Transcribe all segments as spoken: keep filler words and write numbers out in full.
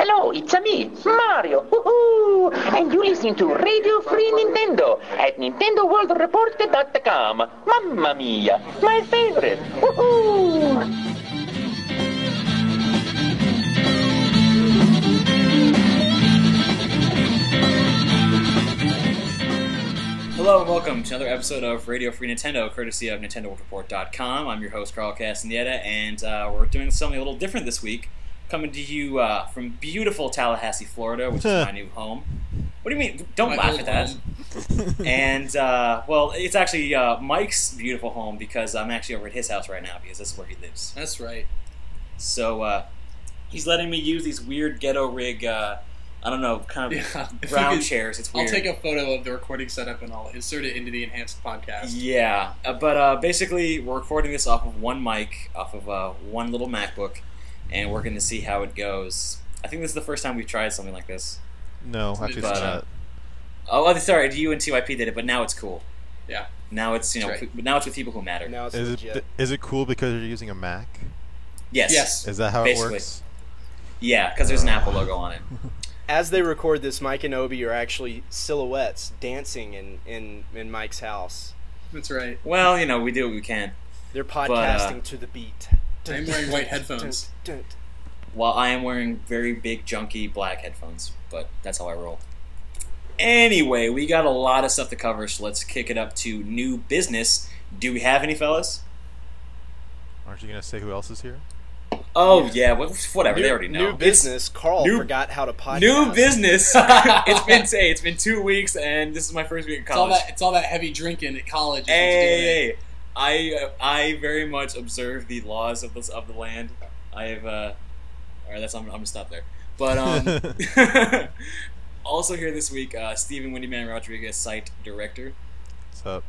Hello, it's a me, Mario. Woohoo! And you listen to Radio Free Nintendo at Nintendo World Report dot com. Mamma mia, my favorite. Woohoo! Hello and welcome to another episode of Radio Free Nintendo, courtesy of Nintendo World Report dot com. I'm your host, Carl Castaneda, and uh, we're doing something a little different this week. Coming to you uh, from beautiful Tallahassee, Florida, which is my new home. What do you mean? Don't My laugh at that. And, uh, well, it's actually uh, Mike's beautiful home because I'm actually over at his house right now because this is where he lives. That's right. So uh, he's letting me use these weird ghetto rig, uh, I don't know, kind of Yeah, if brown you could- chairs. It's weird. I'll take a photo of the recording setup and I'll insert it into the enhanced podcast. Yeah, uh, but uh, basically we're recording this off of one mic, off of uh, one little MacBook, and we're going to see how it goes. I think this is the first time we've tried something like this. No, actually But, it's uh, not. Oh, oh, sorry, you and T Y P did it, but now it's cool. Yeah. Now it's you know That's right. f- now it's with people who matter. Now it's Is legit. it is it cool because you're using a Mac? Yes. Yes. Is that how Basically. it works? Yeah, because there's an Apple logo on it. As they record this, Mike and Obi are actually silhouettes dancing in, in, in Mike's house. That's right. Well, you know, we do what we can. They're uh, podcasting to the beat. I'm wearing white headphones. Dun, dun, dun. While I am wearing very big, junky black headphones, but that's how I roll. Anyway, we got a lot of stuff to cover, so let's kick it up to new business. Do we have any, fellas? Aren't you gonna say who else is here? Oh, yeah, wha- whatever, New, they already know. new It's business. Carl new- forgot how to podcast. New business. It's been say it's been two weeks, and this is my first week of It's all college. that. It's all that heavy drinking at college. is what's Hey, doing hey, it. hey. I uh, I very much observe the laws of this of the land. I have uh, all right. That's I'm, I'm gonna stop there. But um, also here this week, uh, Stephen Windyman Rodriguez, site director, What's up?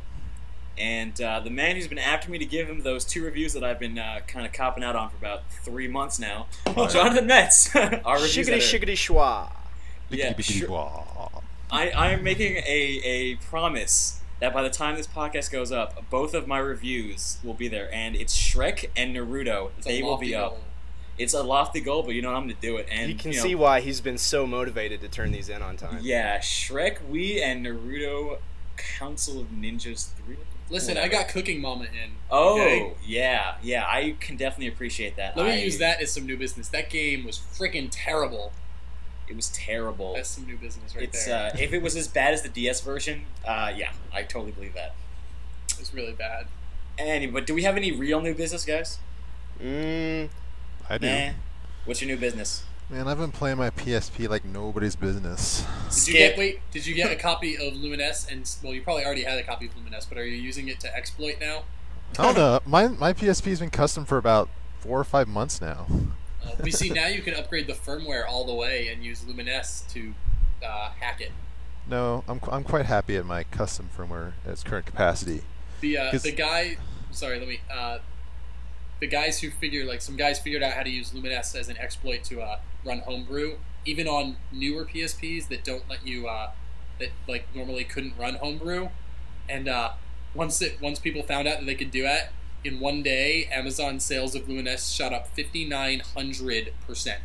and uh, the man who's been after me to give him those two reviews that I've been uh, kind of copping out on for about three months now. Jonathan Metz, our reviews Shiggity editor. shiggity schwa. Yeah, Bickety sure. blah. I, I am making a, a promise that by the time this podcast goes up, both of my reviews will be there, and it's Shrek and Naruto. It's a They will lofty be up. goal. It's a lofty goal, but you know I'm going to do it. And You can know, see why he's been so motivated to turn these in on time. Yeah, Shrek, we, and Naruto Council of Ninjas three. Listen, I Whatever. got Cooking Mama in. Oh, okay? yeah, yeah. I can definitely appreciate that. Let me I- use that as some new business. That game was freaking terrible. It was terrible. That's some new business right It's there. uh, if it was as bad as the D S version, uh, yeah, I totally believe that. It was really bad. Any, but do we have any real new business, guys? Mm, I do. Nah. What's your new business? Man, I've been playing my P S P like nobody's business. Did Skip. you get wait? Did you get a copy of Lumines? And well, you probably already had a copy of Lumines, but are you using it to exploit now? I don't know. My my P S P's been custom for about four or five months now. Uh, we see now you can upgrade the firmware all the way and use Lumines to uh, hack it. No, I'm qu- I'm quite happy at my custom firmware at its current capacity. The uh, 'Cause- the guy, sorry, let me. Uh, the guys who figure like some guys figured out how to use Lumines as an exploit to uh, run Homebrew, even on newer P S Ps that don't let you uh, that like normally couldn't run Homebrew, and uh, once it once people found out that they could do it. In one day, Amazon sales of Lumines shot up fifty-nine hundred percent.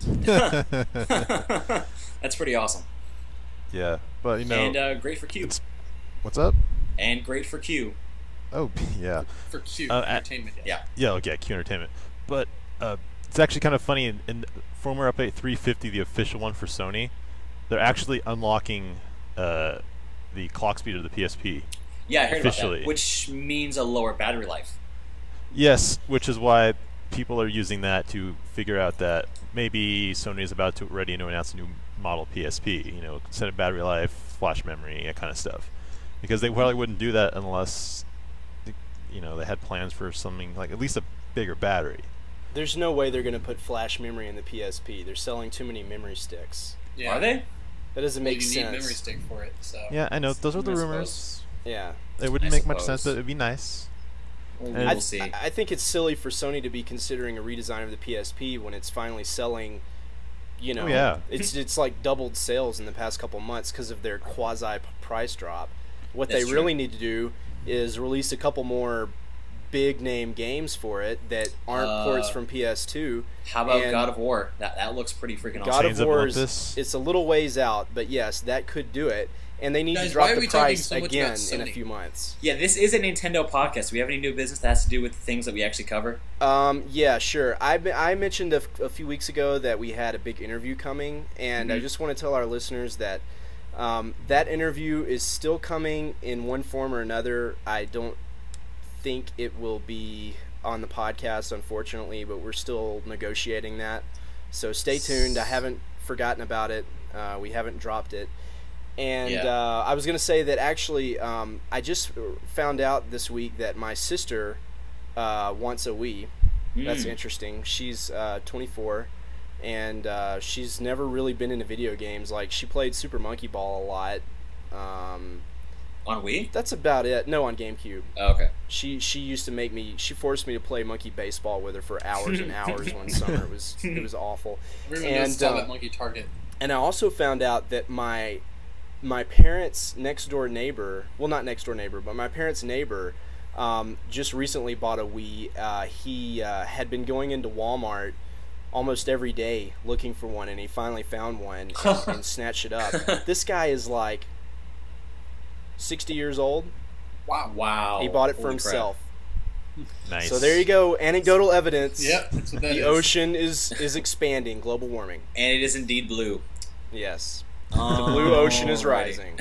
That's pretty awesome. Yeah, but you know, and uh, great for Q. it's- what's up? And great for Q. Oh, yeah. For Q Uh, at- Entertainment. yes. Yeah. Yeah, okay, Q Entertainment. But uh, it's actually kind of funny. In, in firmware update three fifty, the official one for Sony, they're actually unlocking uh, the clock speed of the P S P. Yeah, I heard about Officially. that. Which means a lower battery life. Yes, which is why people are using that to figure out that maybe Sony is about to ready to announce a new model P S P. You know, extended battery life, flash memory, that kind of stuff. Because they probably wouldn't do that unless, you know, they had plans for something like at least a bigger battery. there's no way they're going to put flash memory in the P S P. They're selling too many memory sticks. Yeah. Are they? That doesn't Well, make you sense. need memory stick for it. So Yeah, I know. Those are the I rumors. Yeah. It wouldn't I make much sense, suppose. but it'd be nice. We'll, And- we'll I, see. I I think it's silly for Sony to be considering a redesign of the P S P when it's finally selling. You know, Oh, yeah. it's it's like doubled sales in the past couple months because of their quasi p- price drop. What That's they true. really need to do is release a couple more big name games for it that aren't Uh, ports from P S two. How about And God of War? That that looks pretty freaking awesome. God Chains of of War is Olympus. it's a little ways out, but yes, that could do it. And they need Guys, to drop why are the we talking price so much again about in a Sony? few months. Yeah, this is a Nintendo podcast. Do we have any new business that has to do with things that we actually cover? Um, yeah, sure. I I mentioned a, f- a few weeks ago that we had a big interview coming, and I Mhm. just want to tell our listeners that um, that interview is still coming in one form or another. I don't think it will be on the podcast, unfortunately, but we're still negotiating that. So stay tuned. I haven't forgotten about it. Uh, we haven't dropped it. And Yeah. uh, I was going to say that actually um, I just found out this week that my sister uh, wants a Wii. That's Mm. interesting. She's uh, twenty-four, and uh, she's never really been into video games. Like, she played Super Monkey Ball a lot. Um, On Wii? that's about it. No, on GameCube. Oh, okay. She she used to make me. She forced me to play Monkey Baseball with her for hours and hours one summer. It was it was awful. Everyone And, knows still uh, that Monkey Target. And I also found out that my my parents' next door neighbor, well, not next door neighbor, but my parents' neighbor, um, just recently bought a Wii. Uh, he uh, had been going into Walmart almost every day looking for one, and he finally found one and, and snatched it up. This guy is like sixty years old. Wow. Wow. He bought it for Holy crap. himself. Nice. So there you go, anecdotal evidence. Yep, that's what that The is. ocean is is expanding, global warming. And it is indeed blue. Yes. The blue ocean is rising.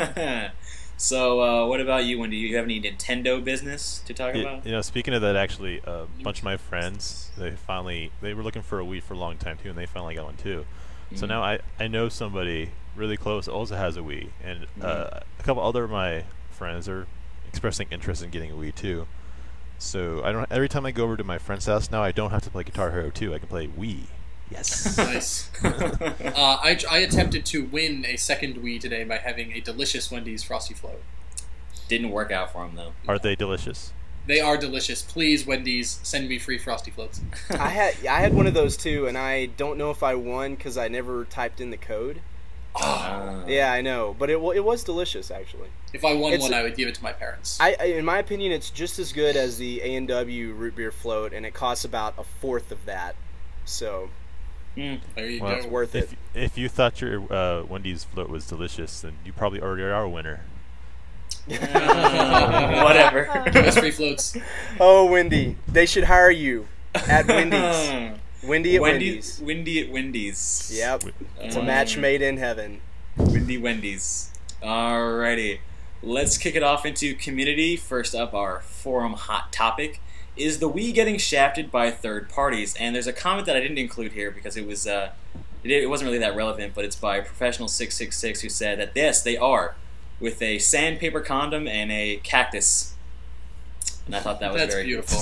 So, uh, what about you, Wendy? Do you have any Nintendo business to talk Y- about? You know, speaking of that, actually, a bunch of my friends, they finally, they were looking for a Wii for a long time too, and they finally got one too. So Mhm. now I, I know somebody really close that also has a Wii, and uh, Mhm. a couple other of my friends are expressing interest in getting a Wii too. So I don't. Every time I go over to my friend's house now, I don't have to play Guitar Hero two. I can play Wii. Yes. Nice. uh, I, I attempted to win a second Wii today by having a delicious Wendy's Frosty Float. Didn't work out for him, though. Are they delicious? They are delicious. Please, Wendy's, send me free Frosty Floats. I had I had one of those too, and I don't know if I won because I never typed in the code. Oh. Yeah, I know, but it wa- it was delicious actually. If I won It's one, a- I would give it to my parents. I, I in my opinion, it's just as good as the A and W root beer float, and it costs about a fourth of that. So Mm. there you Well, go. it's worth it. If if you thought your uh, Wendy's float was delicious, then you probably already are a winner. Whatever. Best free floats. Oh, Wendy, they should hire you at Wendy's. Wendy at Wendy, Wendy's. Wendy at Wendy's. Yep, it's a Um, match made in heaven. Wendy Wendy's. Alrighty. Let's kick it off into community. First up, our forum hot topic is the Wii getting shafted by third parties. And there's a comment that I didn't include here because it was uh, it, it wasn't really that relevant, but it's by Professional six six six who said that yes, they are, with a sandpaper condom and a cactus. And I thought that was That's very beautiful.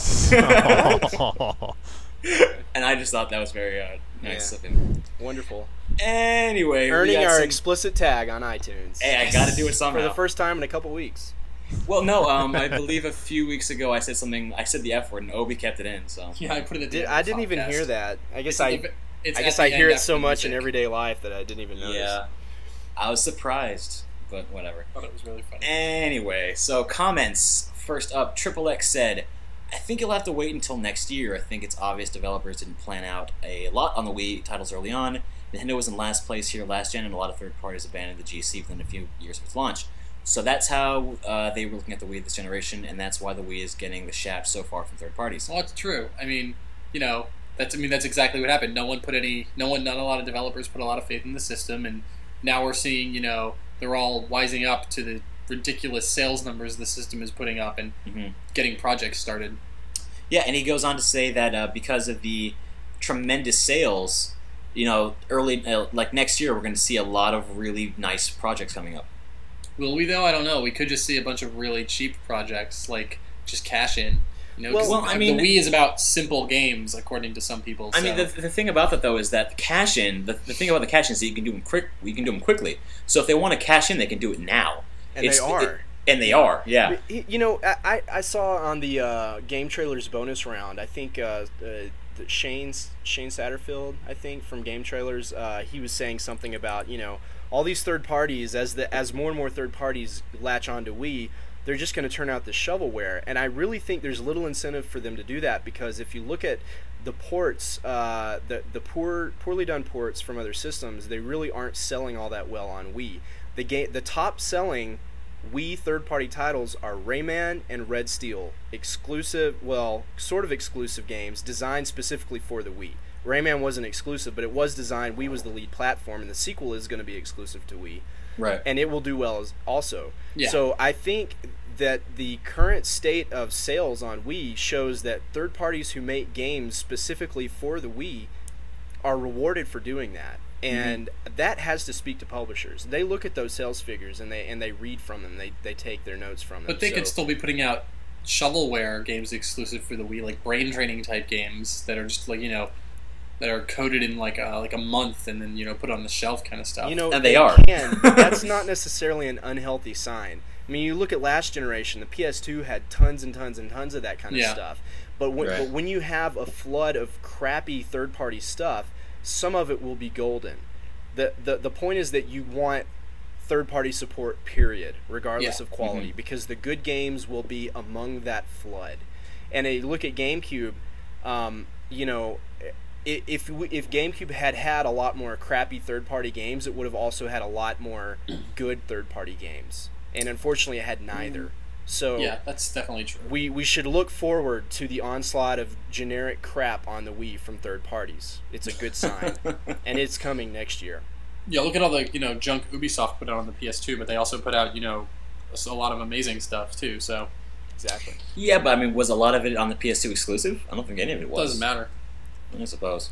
And I just thought that was very uh, nice Yeah. of him. Wonderful. Anyway, we Earning got our some- explicit tag on iTunes. Hey, I got to do it somehow. For the first time in a couple weeks. Well, no, um, I believe a few weeks ago I said something. I said the F word, and Obi kept it in. So Yeah, I put it at the Did, end I of the didn't even podcast. hear that. I guess It's I at the- it's I at guess the I hear end it so after the much in music. everyday life that I didn't even notice. yeah, I was surprised, but whatever. I thought it was really funny. Anyway, so comments. First up, Triple X said, "I think you'll have to wait until next year. I think it's obvious developers didn't plan out a lot on the Wii titles early on. Nintendo was in last place here last gen, and a lot of third parties abandoned the G C within a few years of its launch. So that's how uh, they were looking at the Wii this generation, and that's why the Wii is getting the shaft so far from third parties." Well, it's true. I mean, you know, that's I mean that's exactly what happened. No one put any, no one, not a lot of developers put a lot of faith in the system, and now we're seeing, you know, they're all wising up to the ridiculous sales numbers the system is putting up and Mhm. getting projects started. Yeah, and he goes on to say that uh, because of the tremendous sales, you know, early uh, like next year, we're going to see a lot of really nice projects coming up. Will we though? I don't know. We could just see a bunch of really cheap projects, like just cash in. You know, 'cause Well, I mean- the Wii is about simple games, according to some people. I mean, so- the, the thing about that though is that the cash in. The, the thing about the cash in is that you can do them quick. You can do them quickly. So if they want to cash in, they can do it now. And It's- they are. it- and they are. Yeah. But, y- You know, I, I I saw on the uh, game trailers bonus round, I think uh, uh, the Shane's, Shane Satterfield, I think, from Game Trailers, uh, he was saying something about, you know, all these third parties, as the as more and more third parties latch onto Wii, they're just going to turn out the shovelware. And I really think there's little incentive for them to do that, because if you look at the ports, uh, the the poor poorly done ports from other systems, they really aren't selling all that well on Wii. The game, the top selling Wii third-party titles are Rayman and Red Steel, exclusive, well, sort of exclusive games designed specifically for the Wii. Rayman wasn't exclusive, but it was designed, Wii was the lead platform, and the sequel is going to be exclusive to Wii. Right. And it will do well as also. Yeah. So I think that the current state of sales on Wii shows that third parties who make games specifically for the Wii are rewarded for doing that. And mm-hmm. that has to speak to publishers. They look at those sales figures and they and they read from them. They they take their notes from them. But they so, could still be putting out shovelware games exclusive for the Wii, like brain training type games that are just like, you know, that are coded in like a, like a month and then, you know, put on the shelf kind of stuff. You know, and they, they are. Can, but that's not necessarily an unhealthy sign. I mean, you look at last generation, the P S two had tons and tons and tons of that kind of Yeah. stuff. But when, Right. but when you have a flood of crappy third-party stuff, some of it will be golden. The, the, the point is that you want third-party support, period, regardless Yeah. of quality, Mm-hmm. because the good games will be among that flood. And a look at GameCube, um, you know, i- if we, if GameCube had had a lot more crappy third-party games, it would have also had a lot more good third-party games. And unfortunately, it had neither. So Yeah, that's definitely true. we, we should look forward to the onslaught of generic crap on the Wii from third parties. It's a good sign. And it's coming next year. Yeah, look at all the, you know, junk Ubisoft put out on the P S two, but they also put out, you know, a lot of amazing stuff too. So Exactly. Yeah, but I mean, was a lot of it on the P S two exclusive? I don't think any of it it was. doesn't matter. I suppose.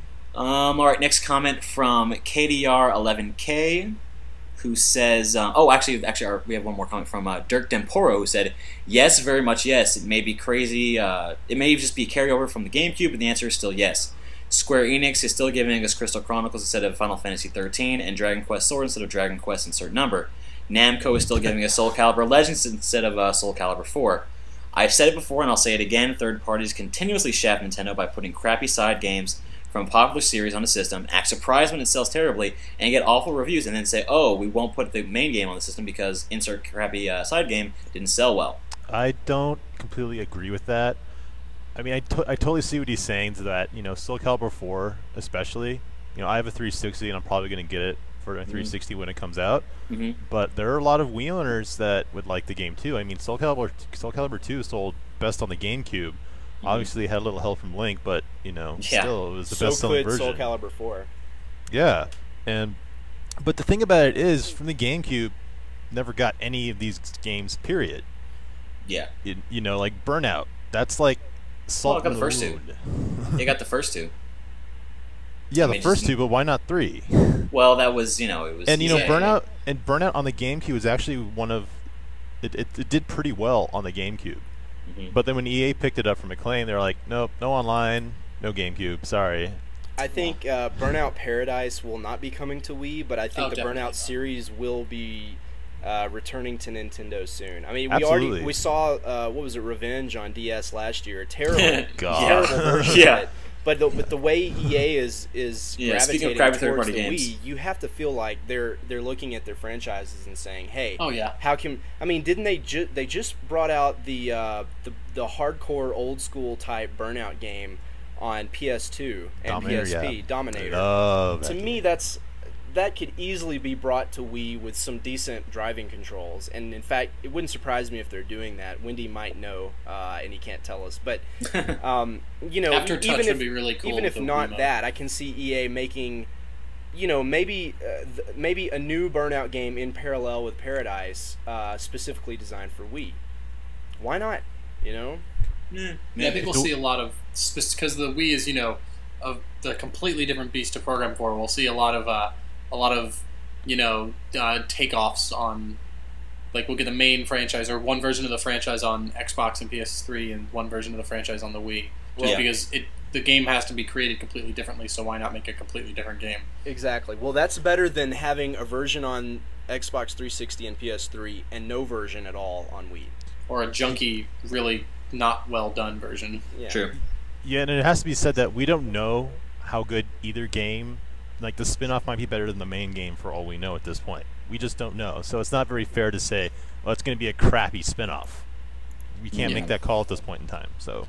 Um, all right, next comment from K D R eleven K, who says, uh, oh, actually, actually, our, we have one more comment from uh, Dirk Demporo, who said, yes, very much yes. It may be crazy. Uh, it may just be a carryover from the GameCube, but the answer is still yes. Square Enix is still giving us Crystal Chronicles instead of Final Fantasy thirteen, and Dragon Quest Sword instead of Dragon Quest insert number. Namco is still giving us Soul Calibur Legends instead of uh, Soul Calibur four. I've said it before and I'll say it again, third parties continuously shaft Nintendo by putting crappy side games from a popular series on the system, act surprised when it sells terribly, and get awful reviews, and then say, oh, we won't put the main game on the system because insert crappy uh, side game didn't sell well. I don't completely agree with that. I mean, I, to- I totally see what he's saying, to that, you know, Soul Calibur four especially, you know, I have a three sixty and I'm probably going to get it for a three sixty mm-hmm. when it comes out. Mm-hmm. But there are a lot of Wii owners that would like the game too. I mean, Soul Calibur Soul Calibur two sold best on the GameCube. Mm-hmm. Obviously, it had a little help from Link, but you know, yeah. still it was the so best-selling could version. Soul Calibur four. Yeah, and but the thing about it is, from the GameCube, never got any of these games. Period. Yeah. It, you know, like Burnout. That's like salt Well, I got in the first wound. two. They got the first two. Yeah, I the mean, first just- two, but why not three? Well, that was, you know, it was... And you know, yeah, Burnout and Burnout on the GameCube was actually one of it. It, it did pretty well on the GameCube, Mhm. but then when E A picked it up from Acclaim, they're like, nope, no online, no GameCube. Sorry. I think uh, Burnout Paradise will not be coming to Wii, but I think Oh, the definitely Burnout not. series will be uh, returning to Nintendo soon. I mean, we Absolutely. already we saw uh, what was it, Revenge on D S last year. Terrible, God. terrible version Yeah. of it. But the, but the way E A is is Yeah, speaking of gravitating crappy towards third-party the games. Wii, you have to feel like they're they're looking at their franchises and saying, "Hey, Oh yeah. how can I mean? Didn't they ju- they just brought out the uh, the the hardcore old school type Burnout game on P S two and Dominator, P S P, yeah. Dominator. Love To that me, game. that's that could easily be brought to Wii with some decent driving controls. And in fact, it wouldn't surprise me if they're doing that. Wendy might know, uh, and he can't tell us. But um, you know, After Touch even would if be really cool even with if the not Wiimote. that, I can see E A making, you know, maybe uh, th- maybe a new Burnout game in parallel with Paradise, uh, specifically designed for Wii. Why not? You know. Yeah, Yeah, I think we'll Do- see a lot of, because the Wii is, you know, a, a completely different beast to program for. We'll see a lot of, uh, a lot of, you know, uh, takeoffs on, like we'll get the main franchise or one version of the franchise on Xbox and P S three, and one version of the franchise on the Wii. Just Yeah. because it, the game has to be created completely differently, so why not make a completely different game? Exactly. Well, that's better than having a version on Xbox three sixty and P S three and no version at all on Wii. Or a junky, really not well done version. Yeah. True. Yeah, and it has to be said that we don't know how good either game like the spin-off might be better than the main game for all we know at this point. We just don't know. So it's not very fair to say, well, it's going to be a crappy spin-off. We can't Yeah. make that call at this point in time. So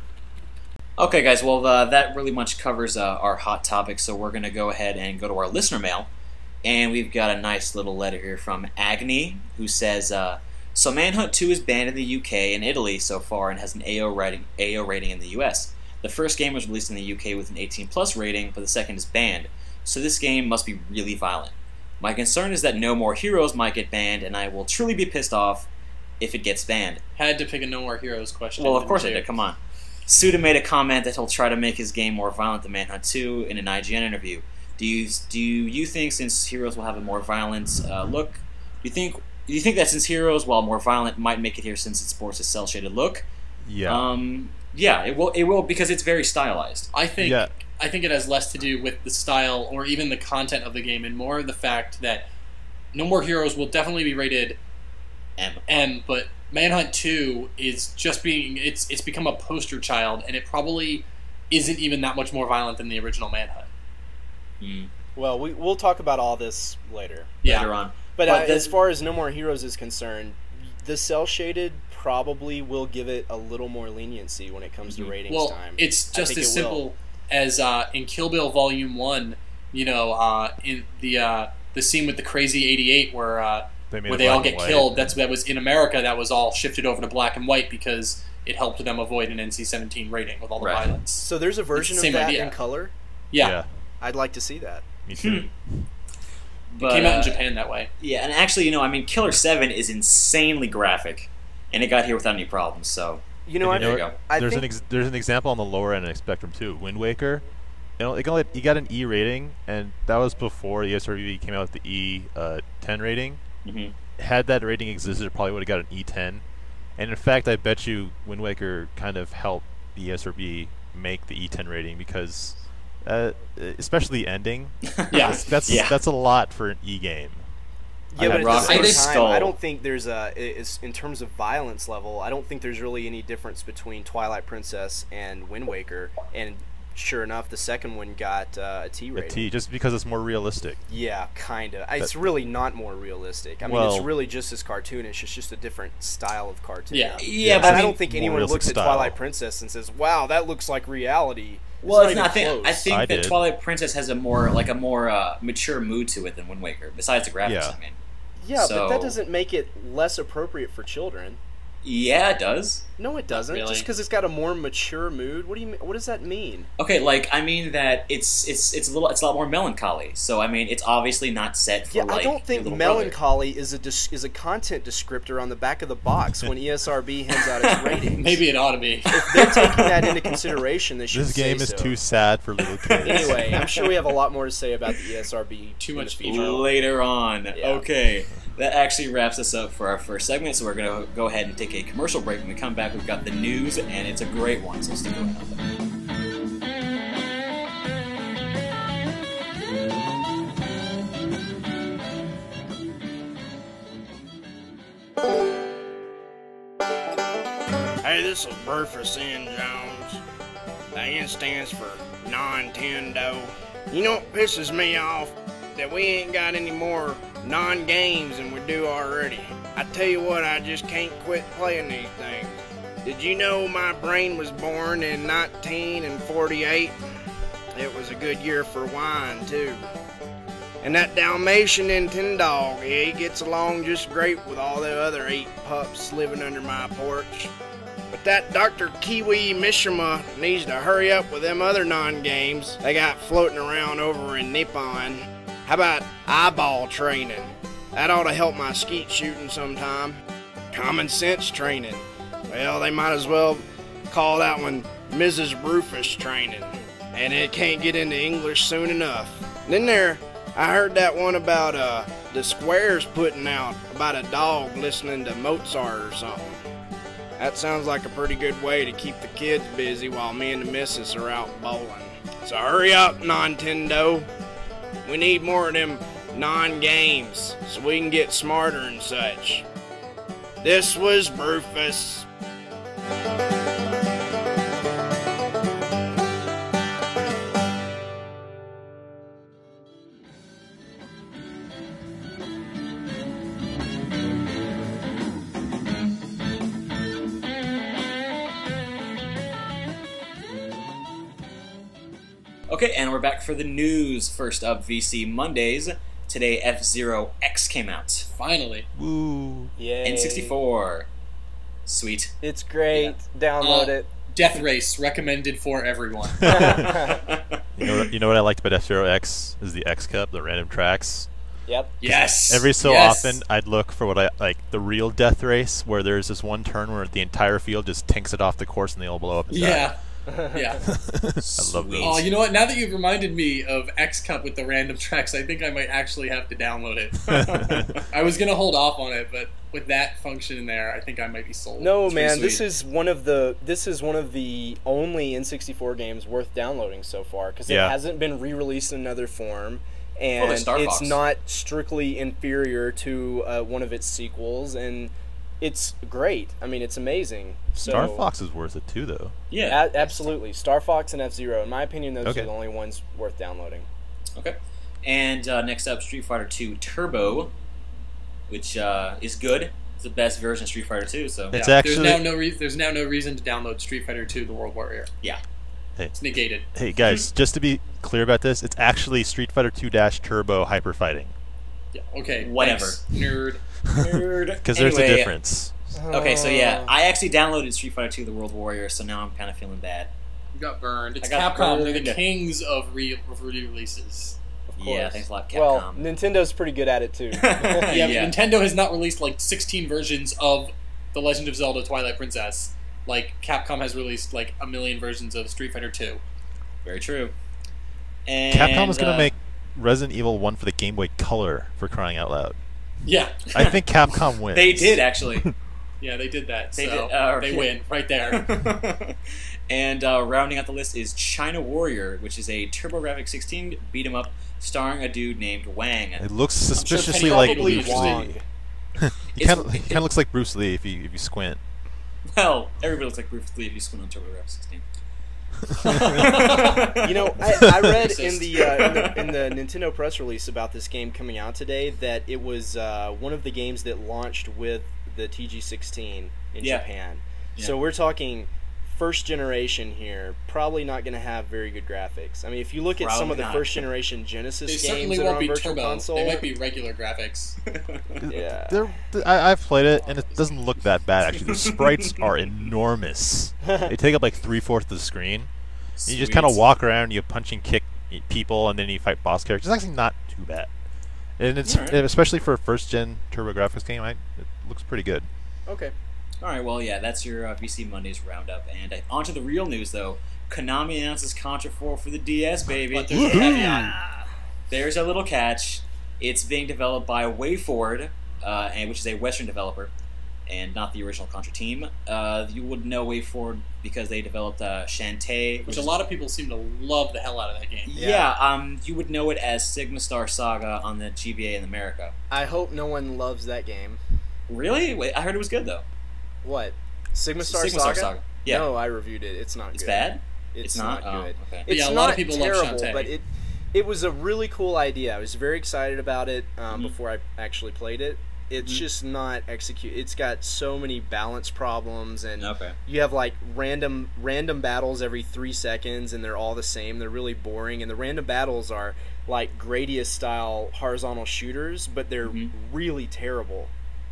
Okay, guys, well, uh, that really much covers uh, our hot topic, so we're going to go ahead and go to our listener mail. And we've got a nice little letter here from Agni, who says, uh, so Manhunt two is banned in the U K and Italy so far and has an A O rating, A O rating in the U S. The first game was released in the U K with an eighteen plus rating, but the second is banned. So this game must be really violent. My concern is that No More Heroes might get banned, and I will truly be pissed off if it gets banned. Had to pick a No More Heroes question. Well, of course I didn't did, you? come on. Suda made a comment that he'll try to make his game more violent than Manhunt two in an I G N interview. Do you do you think since Heroes will have a more violent uh, look, do you think do you think that since Heroes, while more violent, might make it here since it sports a cell shaded look? yeah, Um, yeah, it will. It will because it's very stylized. I think Yeah. I think it has less to do with the style or even the content of the game, and more the fact that No More Heroes will definitely be rated M. M, but Manhunt two is just being it's it's become a poster child, and it probably isn't even that much more violent than the original Manhunt. Mm. Well, we we'll talk about all this later. Yeah. Later on, But, But uh, the- as far as No More Heroes is concerned, the cell shaded probably will give it a little more leniency when it comes to Mhm. ratings Well, time. it's I just think as it will. simple as uh, in Kill Bill Volume One. You know, uh, in the uh, the scene with the crazy eighty-eight where uh, they made where it they all black get and white. killed. That's that was in America. That was all shifted over to black and white because it helped them avoid an N C seventeen rating with all the Right. violence. So there's a version the of same that idea. in color. Yeah, I'd like to see that. me too. but, it came out in uh, Japan that way. Yeah, and actually, you know, I mean, Killer Seven is insanely graphic, and it got here without any problems. So You know, And I, you there know you go. I there's think an ex- there's an example on the lower end of the spectrum too. Wind Waker, you know, it got, it got an E rating, and that was before the E S R B came out with the E uh, ten rating. hmm Had that rating existed, it probably would have got an E ten. And in fact, I bet you Wind Waker kind of helped the E S R B make the E ten rating because, uh, especially the ending. Yeah. that's that's, Yeah. that's a lot for an E game. Yeah, but at Rock the same Paper time, Skull. I don't think there's a is in terms of violence level. I don't think there's really any difference between Twilight Princess and Wind Waker. And sure enough, the second one got uh, a T A rating. T, just because it's more realistic. Yeah, kind of. It's really not more realistic. I mean, Well- it's really just as cartoonish. It's just a different style of cartoon. Yeah. Yeah, And but I I, mean, don't think more anyone realistic looks at style. Twilight Princess and says, "Wow, that looks like reality." Well, not it's not, I even think I close. think I that did. Twilight Princess has a more like a more uh, mature mood to it than Wind Waker. Besides the graphics, Yeah. I mean, Yeah, but that So- doesn't make it less appropriate for children. yeah, it does. No, it doesn't. really. Just because it's got a more mature mood. What do you? mean- What does that mean? Okay, like I mean that it's it's it's a little it's a lot more melancholy. So I mean, it's obviously not set for Yeah, like I don't think your little brother. melancholy is a dis- is a content descriptor on the back of the box when E S R B hands out its ratings. Maybe it ought to be. If they're taking that into consideration, they should This say game is so. too sad for little kids. Anyway, I'm sure we have a lot more to say about the E S R B. Too in the much future. feature. Later on. Yeah. Okay. That actually wraps us up for our first segment, so we're going to go ahead and take a commercial break. When we come back, we've got the news, and it's a great one, so stick around. Hey, this is Rufus N. Jones. The N stands for Nintendo. You know what pisses me off? That we ain't got any more non-games than we do already. I tell you what, I just can't quit playing these things. Did you know my brain was born in nineteen forty-eight? It was a good year for wine, too. And that Dalmatian Nintendo, yeah, he gets along just great with all the other eight pups living under my porch. But that Doctor Kiwi Mishima needs to hurry up with them other non-games they got floating around over in Nippon. How about eyeball training? That ought to help my skeet shooting sometime. Common sense training. Well, they might as well call that one Missus Rufus training. And it can't get into English soon enough. Then there, I heard that one about uh, the Squares putting out about a dog listening to Mozart or something. That sounds like a pretty good way to keep the kids busy while me and the missus are out bowling. So hurry up, Nintendo. We need more of them non-games so we can get smarter and such. This was Rufus. Okay, and we're back for the news. First up, V C Mondays. Today, F-Zero X came out. Finally. Woo. Yay. N sixty-four. Sweet. It's great. Yeah. Download Uh, it. Death Race recommended for everyone. You know, what, you know what I liked about F-Zero X is the X Cup, the random tracks. Yep. Yes. Every so Yes. often, I'd look for what I like the real death race, where there's this one turn where the entire field just tanks it off the course and they all blow up. And Yeah. Yeah. I love Sweet. Oh, those. you know what? Now that you've reminded me of X Cup with the random tracks, I think I might actually have to download it. I was gonna hold off on it, but with that function in there, I think I might be sold. No, It's pretty man, this sweet. is one of the this is one of the only N sixty-four games worth downloading so far because Yeah. it hasn't been re-released in another form, Well, and there's Star it's Fox. not strictly inferior to uh, one of its sequels, and it's great. I mean, it's amazing. So, Star Fox is worth it too, though. Yeah. A- absolutely, Star Fox and F-Zero. In my opinion, those Okay. are the only ones worth downloading. Okay. And uh, next up, Street Fighter two Turbo, which uh, is good. It's the best version of Street Fighter two, so... It's Yeah, actually. there's now no re- there's now no reason to download Street Fighter two: The World Warrior. Yeah. Hey. It's negated. Hey guys, just to be clear about this, it's actually Street Fighter two Turbo Hyper Fighting, Yeah. Okay. Whatever. thanks, nerd. Nerd. because there's a Anyway, difference. Okay, so yeah, I actually downloaded Street Fighter two: The World Warrior, so now I'm kind of feeling bad. You got burned. It's I got Capcom. They're the burned. kings of re of releases. Of Yeah, course. thanks a lot, Capcom. Well, Nintendo's pretty good at it too. Yeah, Yeah. but Nintendo has not released like sixteen versions of The Legend of Zelda: Twilight Princess. Like Capcom has released like a million versions of Street Fighter two. Very true. And, Capcom is going to uh, make Resident Evil one for the Game Boy Color, for crying out loud. Yeah, I think Capcom wins. They did, actually. yeah, they did that. They so did, uh, they yeah. win right there. And uh, rounding out the list is China Warrior, which is a TurboGrafx sixteen beat 'em up starring a dude named Wang. It looks sure suspiciously Penny like probably Bruce Wong. Lee. he kind of he kind of looks like Bruce Lee if you if you squint. Well, everybody looks like Bruce Lee if you squint on TurboGrafx sixteen. You know, I, I read in Racist. the, uh, in the in the Nintendo press release about this game coming out today that it was uh, one of the games that launched with the T G sixteen in Yeah. Japan. Yeah. So we're talking first generation here. Probably not going to have very good graphics. I mean, if you look at some Probably of the not. first generation They Genesis games certainly that are won't on be Virtual turbo. Console, They might be regular graphics. yeah. They're, th- I, I've played it and it doesn't look that bad actually. The sprites are enormous. They take up like three fourths of the screen. You just Sweet. kind of walk around, you punch and kick people, and then you fight boss characters. It's actually not too bad, and it's Alright. and especially for a first gen TurboGrafx game. I, it looks pretty good. Okay. All right, well, yeah, that's your uh, V C Mondays roundup. And uh, on to the real news, though. Konami announces Contra four for the D S, baby. But there's a caveat. There's a little catch. It's being developed by WayForward, uh, and which is a Western developer, and not the original Contra team. Uh, you would know WayForward because they developed uh, Shantae, Which a lot of people seem to love the hell out of that game. Yeah, um, you would know it as Sigma Star Saga on the G B A in America. I hope no one loves that game. Really? Wait, I heard it was good though. What? Sigma Star Sigma Saga? Star Saga. Yeah, No, I reviewed it. It's not it's good. bad. It's, It's not, not? Oh, good. okay. But It's yeah, a not lot of people love terrible, Shantae. but it it was a really cool idea. I was very excited about it um, Mhm. before I actually played it. It's Mhm. just not execute. It's got so many balance problems, and Okay. you have like random random battles every three seconds, and they're all the same. They're really boring, and the random battles are like Gradius style horizontal shooters, but they're Mhm. really terrible.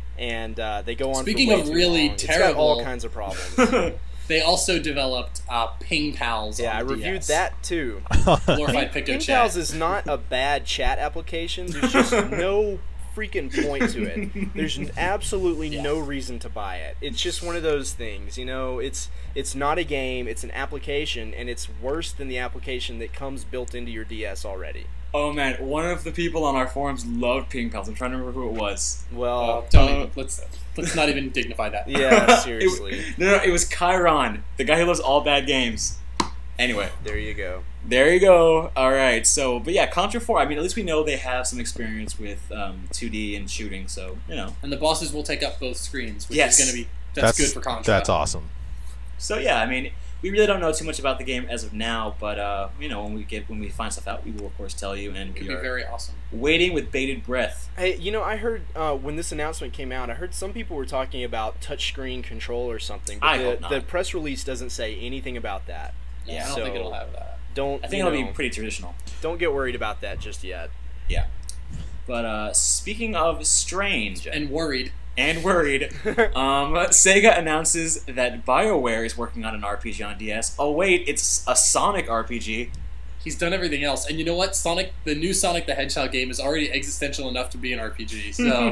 And uh, they go on. Speaking for way of too really long. It's got all terrible- kinds of problems. They also developed uh, Ping Pals. Yeah, I on the reviewed D S. that too. Glorified Picto Ping Chat. Pals is not a bad chat application. There's just no freaking point to it. There's n- absolutely Yeah. no reason to buy it. It's just one of those things, you know. It's it's not a game. It's an application, and it's worse than the application that comes built into your D S already. Oh man, one of the people on our forums loved Ping Pals. I'm trying to remember who it was. Well, Uh, don't Uh, even, let's let's not even dignify that. yeah, It- seriously. no, no, it was Chiron, the guy who loves all bad games. Anyway, There you go. there you go. All right, so but yeah, Contra four. I mean, at least we know they have some experience with um, two D and shooting. So you know. And the bosses will take up both screens, which Yes. is going to be that's, good for Contra. That's awesome. So yeah, I mean, we really don't know too much about the game as of now, but uh, you know, when we get when we find stuff out, we will of course tell you. And It could we be are very awesome. waiting with bated breath. Hey, you know, I heard uh, when this announcement came out, I heard some people were talking about touchscreen control or something. But I the, hope not. the press release doesn't say anything about that. Yeah, I don't So- think it'll have that. don't. I think you it'll know, be pretty traditional. Don't get worried about that just yet. Yeah. But uh, speaking of strange And worried. and worried, um, Sega announces that BioWare is working on an R P G on D S. Oh wait, it's a Sonic R P G. He's done everything else, and you know what? Sonic, the new Sonic the Hedgehog game is already existential enough to be an R P G. So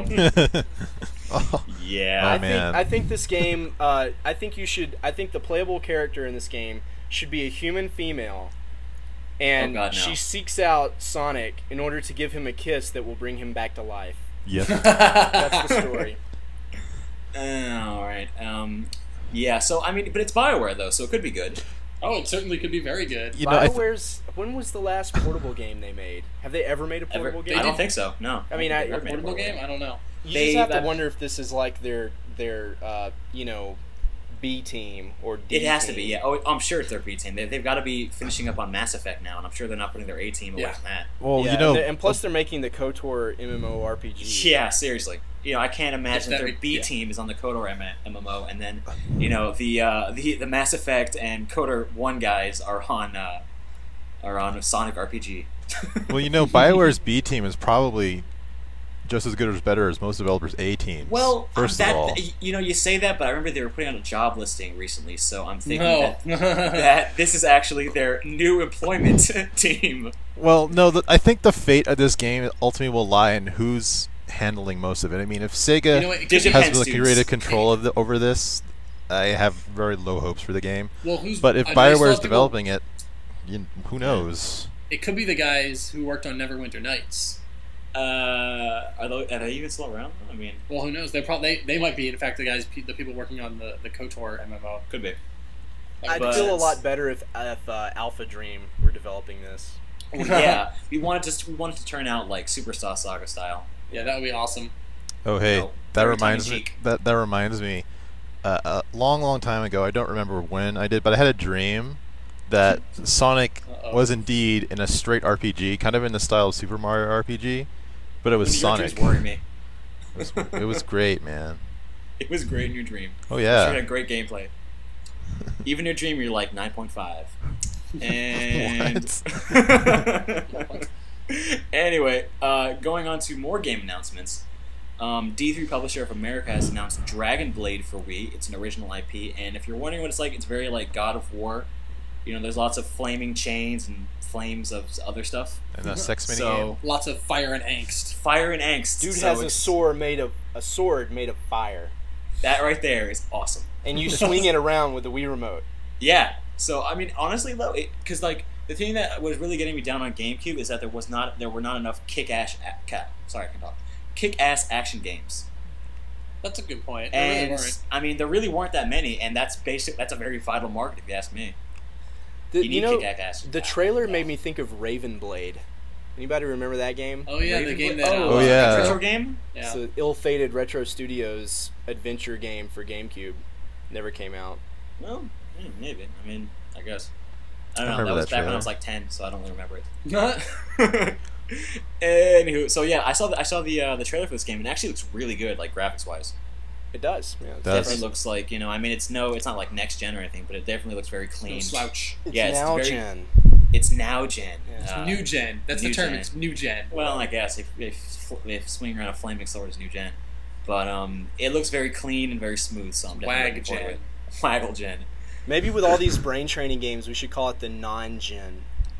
Oh, Yeah. Oh, I man. think I think this game. Uh, I think you should. I think the playable character in this game should be a human female, and Oh, God, no. she seeks out Sonic in order to give him a kiss that will bring him back to life. Yep. That's the story. Uh, all right. Um, yeah. So I mean, but it's BioWare though, so it could be good. oh, it certainly could be very good. You know, I th- BioWare's. When was the last portable game they made? Have they ever made a Ever- portable I game? don't think so. No. I mean, don't I- think they've ever made a Portable game? I don't know. You They- just have to that- wonder if this is like their their uh, you know B team or D It has to team. be, yeah. Oh, I'm sure it's their B team. They, they've got to be finishing up on Mass Effect now, and I'm sure they're not putting their A team away Yeah. from that. well, Yeah, you know, and, and plus they're making the KOTOR MMORPG. Yeah, seriously. You know, I can't imagine That'd their be- B yeah. team is on the KOTOR M M O, and then you know the uh, the the Mass Effect and KOTOR one guys are on uh, are on Sonic R P G. well, you know, BioWare's B team is probably just as good or better as most developers' A teams. Well, first that, of all, you know, you say that, but I remember they were putting on a job listing recently, so I'm thinking No. that, that this is actually their new employment team. well, no, the, I think the fate of this game ultimately will lie in who's handling most of it. I mean, if Sega You know what, it could Digipen be- has students. like created control of the, over this, I have very low hopes for the game. well, who's, But if I know you still BioWare is have to go- developing it, you, who knows? It could be the guys who worked on Neverwinter Nights. Uh, are they, are they even still around? I mean, Well, who knows? They probably they, they might be, in fact, the guys, the people working on the, the KOTOR M M O. could be. I'd But- feel a lot better if if uh, Alpha Dream were developing this. Yeah, we wanted to we wanted to turn out like Superstar Saga style. Yeah, that would be awesome. Oh, hey, No, that very reminds me. tongue-in-cheek. That that reminds me. Uh, a long, long time ago, I don't remember when I did, but I had a dream that Sonic Uh-oh. was indeed in a straight R P G, kind of in the style of Super Mario R P G, but it was Your Sonic. dreams worry me. It was, it was great, man. It was great in your dream. Oh Sure yeah. had great gameplay. Even in your dream, you're like nine point five. And anyway, uh, going on to more game announcements. Um, D three Publisher of America has announced Dragon Blade for Wii. It's an original I P, and if you're wondering what it's like, it's very like God of War. You know, there's lots of flaming chains and flames of other stuff. And a sex mini So game. Lots of fire and angst. fire and angst. Dude So has a it's- sword made of a sword made of fire, That right there is awesome. and you swing it around with the Wii remote. Yeah. So I mean, honestly though, because like the thing that was really getting me down on GameCube is that there was not there were not enough kick-ass a- cat. Sorry, I can talk. Kick-ass action games, That's a good point. There really and weren't. I mean there really weren't that many, and that's basic. That's a very vital market if you ask me. The, You you need know, kick-ass. the trailer made me think of Raven Blade. Anybody remember that game? Oh yeah, the Raven game Blade- that. Oh, uh, Oh, yeah. the retro game. Yeah. It's an ill-fated Retro Studios adventure game for GameCube. Never came out. Well, hmm, maybe. I mean, I guess. I don't I know. remember That was that back when I trailer. was like ten, so I don't really remember it. Anywho, so yeah, I saw the, I saw the uh, the trailer for this game, and it actually looks really good, like graphics wise. It does. Yeah, it's Does. Definitely looks like, you know, I mean, it's no, it's not like next gen or anything, but it definitely looks very No clean. slouch. It's Yeah, it's now very- gen. It's now gen. Yeah. It's Uh, New gen. That's new the term. gen. It's new gen. Well, I guess if if, if swinging around a flaming sword is new gen, but um, it looks very clean and very smooth. So I'm definitely Wag looking forward to gen. it. Waggle gen. Maybe with all these brain training games, we should call it the non-gen. The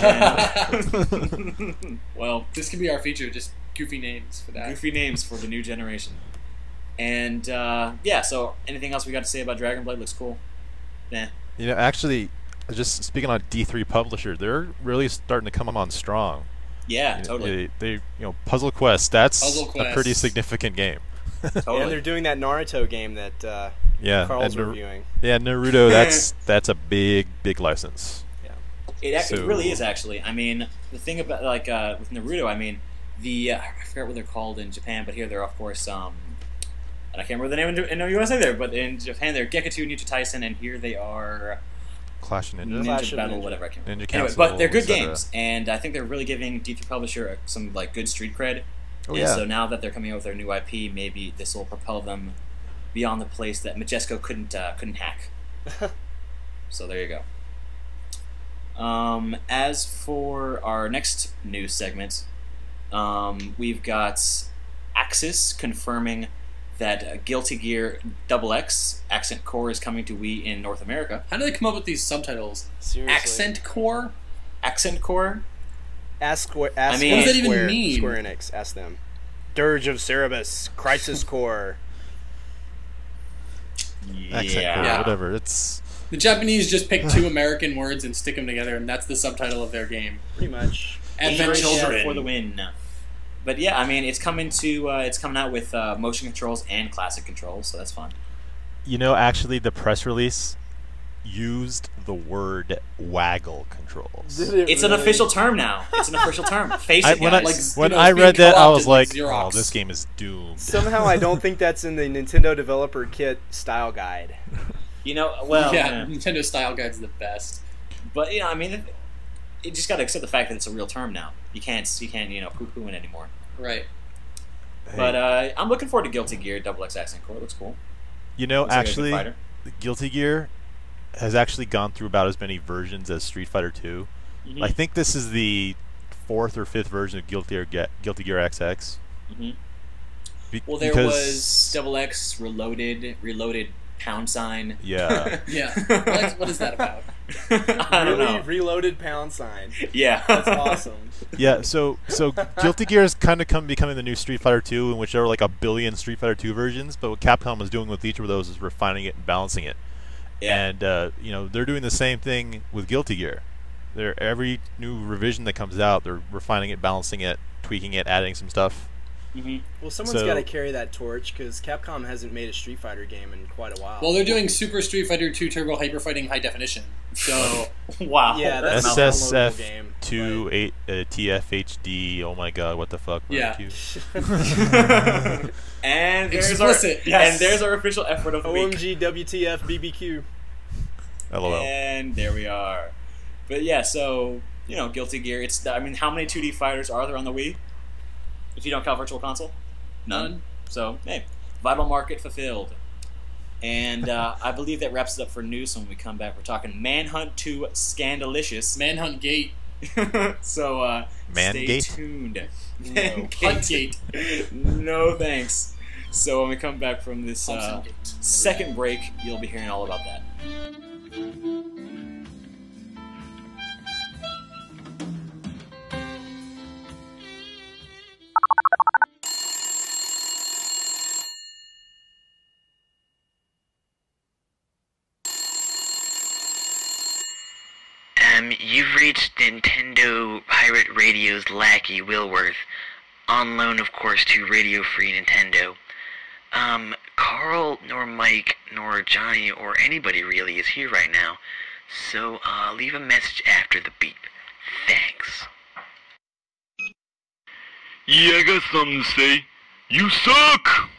non-gen. Well, This could be our feature. Just goofy names for that. goofy names for the new generation. And uh, yeah, so anything else we got to say about Dragon Blade? Looks cool. Nah. You know, actually, just speaking on D three Publisher, they're really starting to come on strong. Yeah, You know, totally. They, they, you know, Puzzle Quest. That's Puzzle a pretty Quest. significant game. Totally. And they're doing that Naruto game that uh, Yeah, Carl's and Nar- reviewing. yeah, Naruto. That's that's a big, big license. It, ac- it So- really is actually. I mean, the thing about like uh, with Naruto, I mean, the uh, I forget what they're called in Japan, but here they're of course. Um, and I can't remember the name in, in the U S A there, but in Japan they're Gekatu, Ninja Tyson, and here they are Clash of Ninja. Ninja Clash of Battle, Ninja. whatever I can't remember. Ninja Anyway, Council, but they're good et cetera. games, and I think they're really giving D three Publisher some like good street cred. Oh and yeah. so now that they're coming out with their new I P, maybe this will propel them beyond the place that Majesco couldn't uh, couldn't hack. So there you go. Um, as for our next news segment, um, we've got Axis confirming that uh, Guilty Gear Double X Accent Core is coming to Wii in North America. How do they come up with these subtitles? Seriously. Accent Core? Accent Core? Ask Square. Ask I mean- What does that even Square, mean? Square Enix. Ask them. Dirge of Cerberus. Crisis Core. Accent Yeah. core, Yeah. whatever. It's The Japanese just pick two American words and stick them together, and that's the subtitle of their game. Pretty much. Advent English Children. for the win. But yeah, I mean, it's coming to uh, it's coming out with uh, motion controls and classic controls, so that's fun. You know, actually, the press release used the word waggle controls. It's an official term now. It's an official term. Face I, it, when guys. I, Like, when you know, I it's being read that, I was co-opted like, like Xerox. "Oh, this game is doomed." Somehow I don't think that's in the Nintendo Developer Kit style guide. you know, well, yeah, yeah. Nintendo Style Guide's the best. But you know, I mean, it, you just got to accept the fact that it's a real term now. You can't, you can't, you know, poo-poo it anymore. Right. But uh, I'm looking forward to Guilty Gear Double X Accent Core. It looks cool. You know, Looks like a good actually, fighter. Guilty Gear has actually gone through about as many versions as Street Fighter two. Mhm. I think this is the fourth or fifth version of Guilty Gear, Ge- Guilty Gear X X. Mhm. Be- Well, there because- was Double X Reloaded, Reloaded pound sign. Yeah. Yeah. What, what is that about? I don't really know. reloaded pound sign. Yeah, That's awesome. Yeah, so so Guilty Gear is kind of come becoming the new Street Fighter two, in which there were like a billion Street Fighter two versions. But what Capcom was doing with each of those is refining it and balancing it. Yeah. And uh, you know, they're doing the same thing with Guilty Gear. They're every new revision that comes out, they're refining it, balancing it, tweaking it, adding some stuff. Mhm. Well, someone's So- got to carry that torch because Capcom hasn't made a Street Fighter game in quite a while. Well, they're doing Super Street Fighter two Turbo Hyper Fighting High Definition. So, Wow. Yeah, that's that's not- S S F game, two but- eight uh, T F H D. Oh my God, what the fuck? Yeah. Two? And there's Explicit, our yes. and there's our official F word of the O week. M G W T F B B Q. LOL. And there we are. But yeah, so you know, Guilty Gear. It's I mean, how many two D fighters are there on the Wii? If you don't count Virtual Console, none. None. So hey, vital market fulfilled. And uh, I believe that wraps it up for news. So when we come back, we're talking Manhunt two Scandalicious. Manhunt Gate. so uh, stay Mangate? tuned. No. Mangate. Hunt Gate. No thanks. So when we come back from this uh, Thompson Gate. second break, you'll be hearing all about that. Um, you've reached Nintendo Pirate Radio's lackey, Wilworth. On loan, of course, to Radio Free Nintendo. Um, Carl, nor Mike, nor Johnny, or anybody really is here right now. So, uh, leave a message after the beep. Thanks. Yeah, I got something to say. You suck!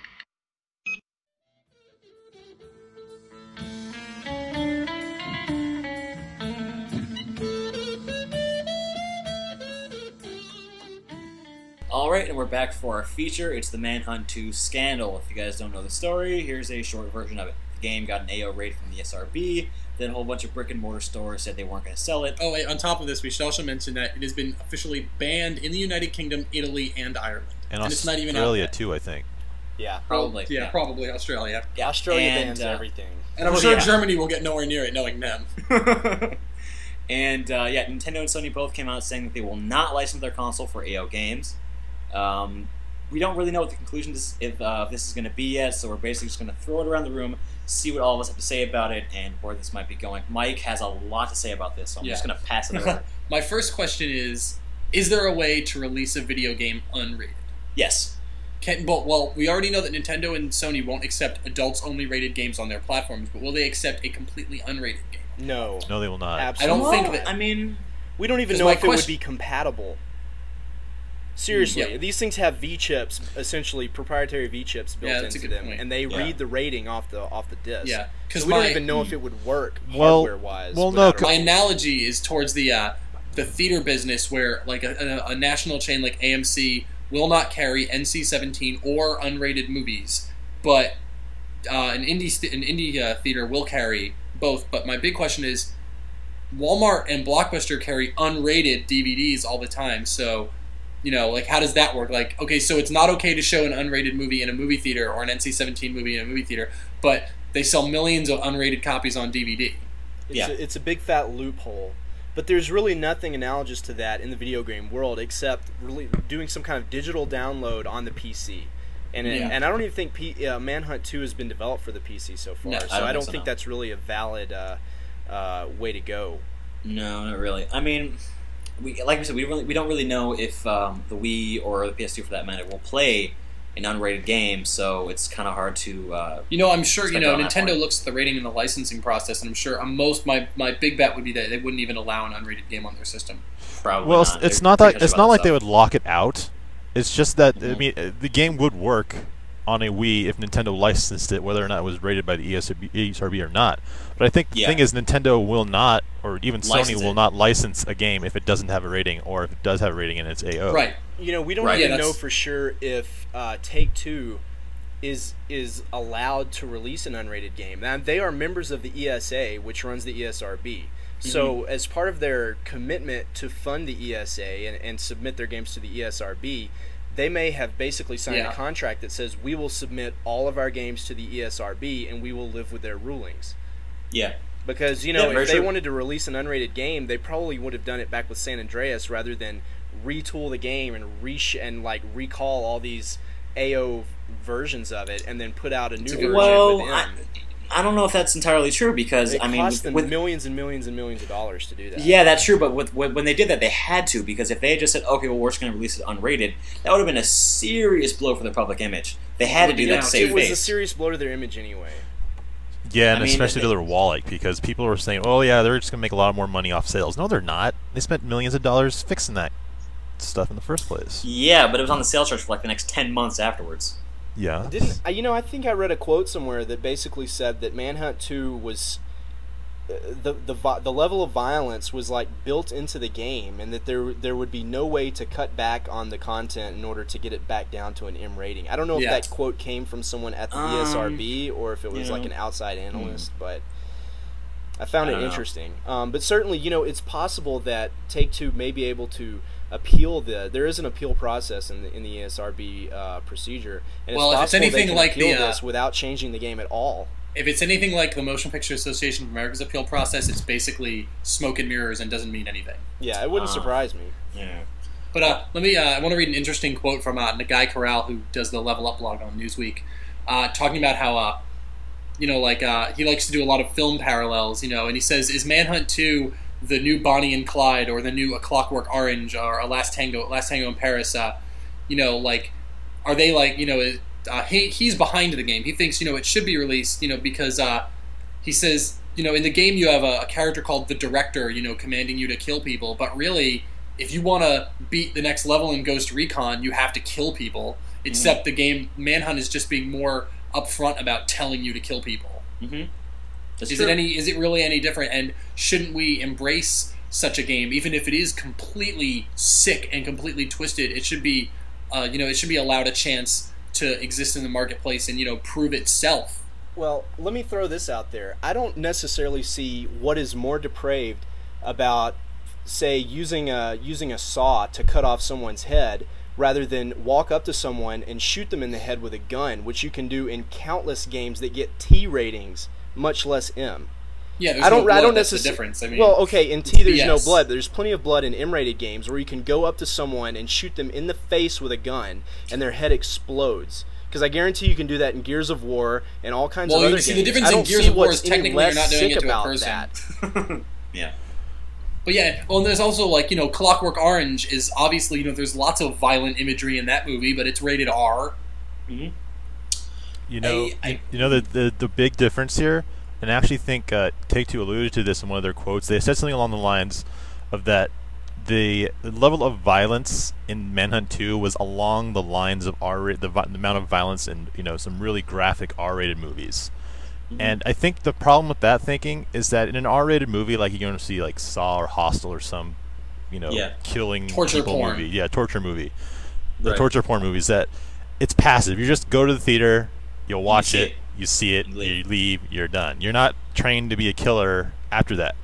Alright, and we're back for our feature. It's the Manhunt two Scandal. If you guys don't know the story, here's a short version of it. The game got an A O rating from the S R B, then a whole bunch of brick and mortar stores said they weren't going to sell it. Oh, wait, on top of this, we should also mention that it has been officially banned in the United Kingdom, Italy, and Ireland. And, And it's not even out Australia yet. too, I think. Yeah. Probably. Yeah, yeah. probably Australia. Yeah. Australia and, bans uh, everything. And I'm Well, sure yeah. Germany will get nowhere near it, knowing them. and uh, yeah, Nintendo and Sony both came out saying that they will not license their console for A O games. Um, we don't really know what the conclusion is, if uh, this is going to be yet, so we're basically just going to throw it around the room, see what all of us have to say about it, and where this might be going. Mike has a lot to say about this, so I'm Yeah. just going to pass it over. My first question is, is there a way to release a video game unrated? Yes. Can, but, well, we already know that Nintendo and Sony won't accept adults-only rated games on their platforms, but will they accept a completely unrated game? No. No, they will not. I Absolutely. don't think not. that... I mean, We don't even 'Cause know my if it would question- be compatible. Seriously, Yeah. these things have V chips, essentially proprietary V chips built Yeah, that's a into good them, point. and they Yeah. read the rating off the off the disc. Yeah, because So we my, don't even know if it would work Well- hardware wise. well, no, my analogy is towards the uh, the theater business, where like a, a, a national chain like A M C will not carry N C seventeen or unrated movies, but uh, an indie st- an indie uh, theater will carry both. But my big question is, Walmart and Blockbuster carry unrated D V Ds all the time. So, you know, like, how does that work? Like, okay, so it's not okay to show an unrated movie in a movie theater or an N C seventeen movie in a movie theater, but they sell millions of unrated copies on D V D. It's, Yeah. a, it's a big fat loophole. But there's really nothing analogous to that in the video game world except really doing some kind of digital download on the P C. And it, Yeah. and I don't even think P, uh, Manhunt two has been developed for the P C so far. No, I so don't I think don't so, think no. that's really a valid uh, uh, way to go. No, not really. I mean, we like we said, we really we don't really know if um, the Wii or the P S two, for that matter, will play an unrated game. So it's kind of hard to. Uh, You know, I'm sure, you know, Spend it on that Nintendo point. looks at the rating and the licensing process, and I'm sure um, most, my, my big bet would be that they wouldn't even allow an unrated game on their system. probably Well, it's, not. it's They're not pretty that hush it's about not that like they stuff. would lock it out. It's just that I Mhm. mean uh, the game would work on a Wii if Nintendo licensed it, whether or not it was rated by the E S R B or not. But I think the Yeah. thing is Nintendo will not, or even Sony License will it. not license a game if it doesn't have a rating, or if it does have a rating and it's A O. Right. You know, we don't Right. even Yeah, know that's- for sure if uh, Take-Two is is allowed to release an unrated game. Now, they are members of the E S A, which runs the E S R B. So, as part of their commitment to fund the E S A and, and submit their games to the E S R B, they may have basically signed Yeah. a contract that says we will submit all of our games to the E S R B and we will live with their rulings. Yeah. Because, you know, Yeah, very if they true. wanted to release an unrated game, they probably would have done it back with San Andreas rather than retool the game and resh and like recall all these A O versions of it and then put out a new version Well, with I, M. I don't know if that's entirely true because It I mean, cost with, them with- millions and millions and millions of dollars to do that. yeah, that's true. But with, when when they did that, they had to because if they had just said, "Okay, well, we're just going to release it unrated," that would have been a serious blow for their public image. They had to do Yeah, that to save it was a face. serious blow to their image anyway. Yeah, and I mean, especially they- to their wallet, because people were saying, "Oh yeah, they're just gonna make a lot more money off sales." No, they're not. They spent millions of dollars fixing that stuff in the first place. Yeah, but it was on the sales charge for like the next ten months afterwards. Yeah. Didn't I- you know? I think I read a quote somewhere that basically said that Manhunt two was uh, the the vi- the level of violence was like built into the game, and that there there would be no way to cut back on the content in order to get it back down to an M rating. I don't know if Yeah. that quote came from someone at the E S R B or if it was you like know. an outside analyst, but I found I it don't know. interesting. Um, but certainly, you know, it's possible that Take Two may be able to appeal the. There is an appeal process in the in the E S R B uh, procedure, and Well, it's if it's possible they anything can like appeal the, uh, this without changing the game at all. If it's anything like the Motion Picture Association of America's appeal process, it's basically smoke and mirrors and doesn't mean anything. Yeah, it wouldn't Ah. surprise me. Yeah. But uh, let me. Uh, I want to read an interesting quote from uh, Guy Corral, who does the Level Up blog on Newsweek, uh, talking about how, uh, you know, like uh, he likes to do a lot of film parallels, you know, and he says, "Is Manhunt two the new Bonnie and Clyde, or the new A Clockwork Orange, or a Last Tango, Last Tango in Paris? Uh, you know, like, are they like, you know, uh, he he's behind the game. He thinks, you know, it should be released, you know, because uh, he says, you know, in the game you have a, a character called the Director, you know, commanding you to kill people, but really, if you want to beat the next level in Ghost Recon, you have to kill people. Except the game Manhunt is just being more upfront about telling you to kill people. Mm-hmm. That's Is true. it any? Is it really any different? And shouldn't we embrace such a game, even if it is completely sick and completely twisted? It should be, uh, you know, it should be allowed a chance to exist in the marketplace and, you know, prove itself. Well, let me throw this out there. I don't necessarily see what is more depraved about, say, using a using a saw to cut off someone's head rather than walk up to someone and shoot them in the head with a gun, which you can do in countless games that get T ratings, much less M. Yeah, there's I don't. no blood, I don't that's the necessarily. difference. I mean, well, okay, in T there's no B S. blood. There's plenty of blood in M-rated games where you can go up to someone and shoot them in the face with a gun, and their head explodes. Because I guarantee you can do that in Gears of War and all kinds Well, of you other see, games. the difference I in don't Gears see of War what's is any technically you're less not doing sick it to a about person. that. Yeah. But yeah, well, and there's also, like, you know, Clockwork Orange is obviously, you know, there's lots of violent imagery in that movie, but it's rated R. Mm-hmm. You know, I- I- you know the, the the big difference here, and I actually think uh, Take-Two alluded to this in one of their quotes. They said something along the lines of that the, the level of violence in Manhunt two was along the lines of R the, vi- the amount of violence in you know some really graphic R-rated movies. Mm-hmm. And I think the problem with that thinking is that in an R-rated movie, like you're going to see like Saw or Hostel or some, you know, Yeah. killing Torture people porn. movie, yeah, torture movie, the Right. torture porn movies that it's passive. You just go to the theater, you'll watch see it, it. you see it, You you leave. leave, you're done. You're not trained to be a killer after that.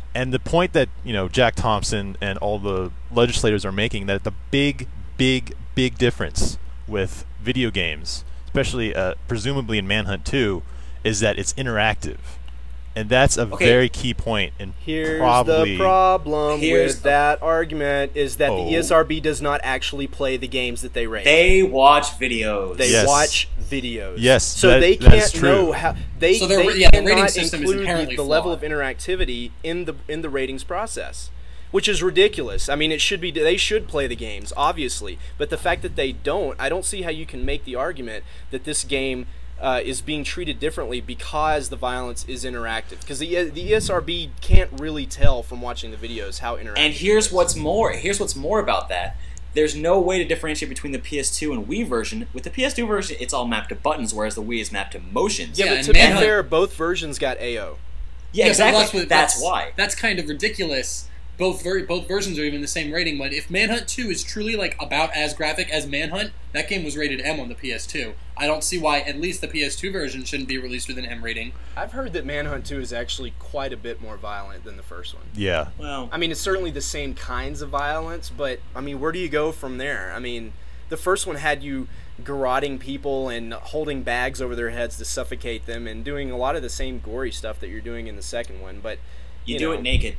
And the point that, you know, Jack Thompson and all the legislators are making, that the big, big, big difference with video games, especially uh, presumably in Manhunt two, is that it's interactive. And that's a Okay. very key point. And Here's probably the problem Here's with the- that argument is that Oh. the E S R B does not actually play the games that they rate. They watch videos. They Yes. watch videos. Yes, so that- they that's can't true. know how they, So their- they yeah, the rating cannot system is include inherently the level of flawed. interactivity in the in the ratings process, which is ridiculous. I mean, it should be they should play the games obviously, but the fact that they don't, I don't see how you can make the argument that this game uh, is being treated differently because the violence is interactive. Because the the E S R B can't really tell from watching the videos how interactive. And it here's is. what's more. Here's what's more about that. There's no way to differentiate between the P S two and Wii version. With the P S two version, it's all mapped to buttons, whereas the Wii is mapped to motions. Yeah, Yeah, but and to be Manhunt- fair, both versions got A O. Yeah, Yeah, but exactly. That's, what- that's, why. That's kind of ridiculous. Both ver- both versions are even the same rating. But if Manhunt two is truly like about as graphic as Manhunt, that game was rated M on the P S two. I don't see why at least the P S two version shouldn't be released with an M rating. I've heard that Manhunt two is actually quite a bit more violent than the first one. Yeah. Well, I mean, it's certainly the same kinds of violence, but I mean, where do you go from there? I mean, the first one had you garroting people and holding bags over their heads to suffocate them and doing a lot of the same gory stuff that you're doing in the second one, but you, you do know. it naked.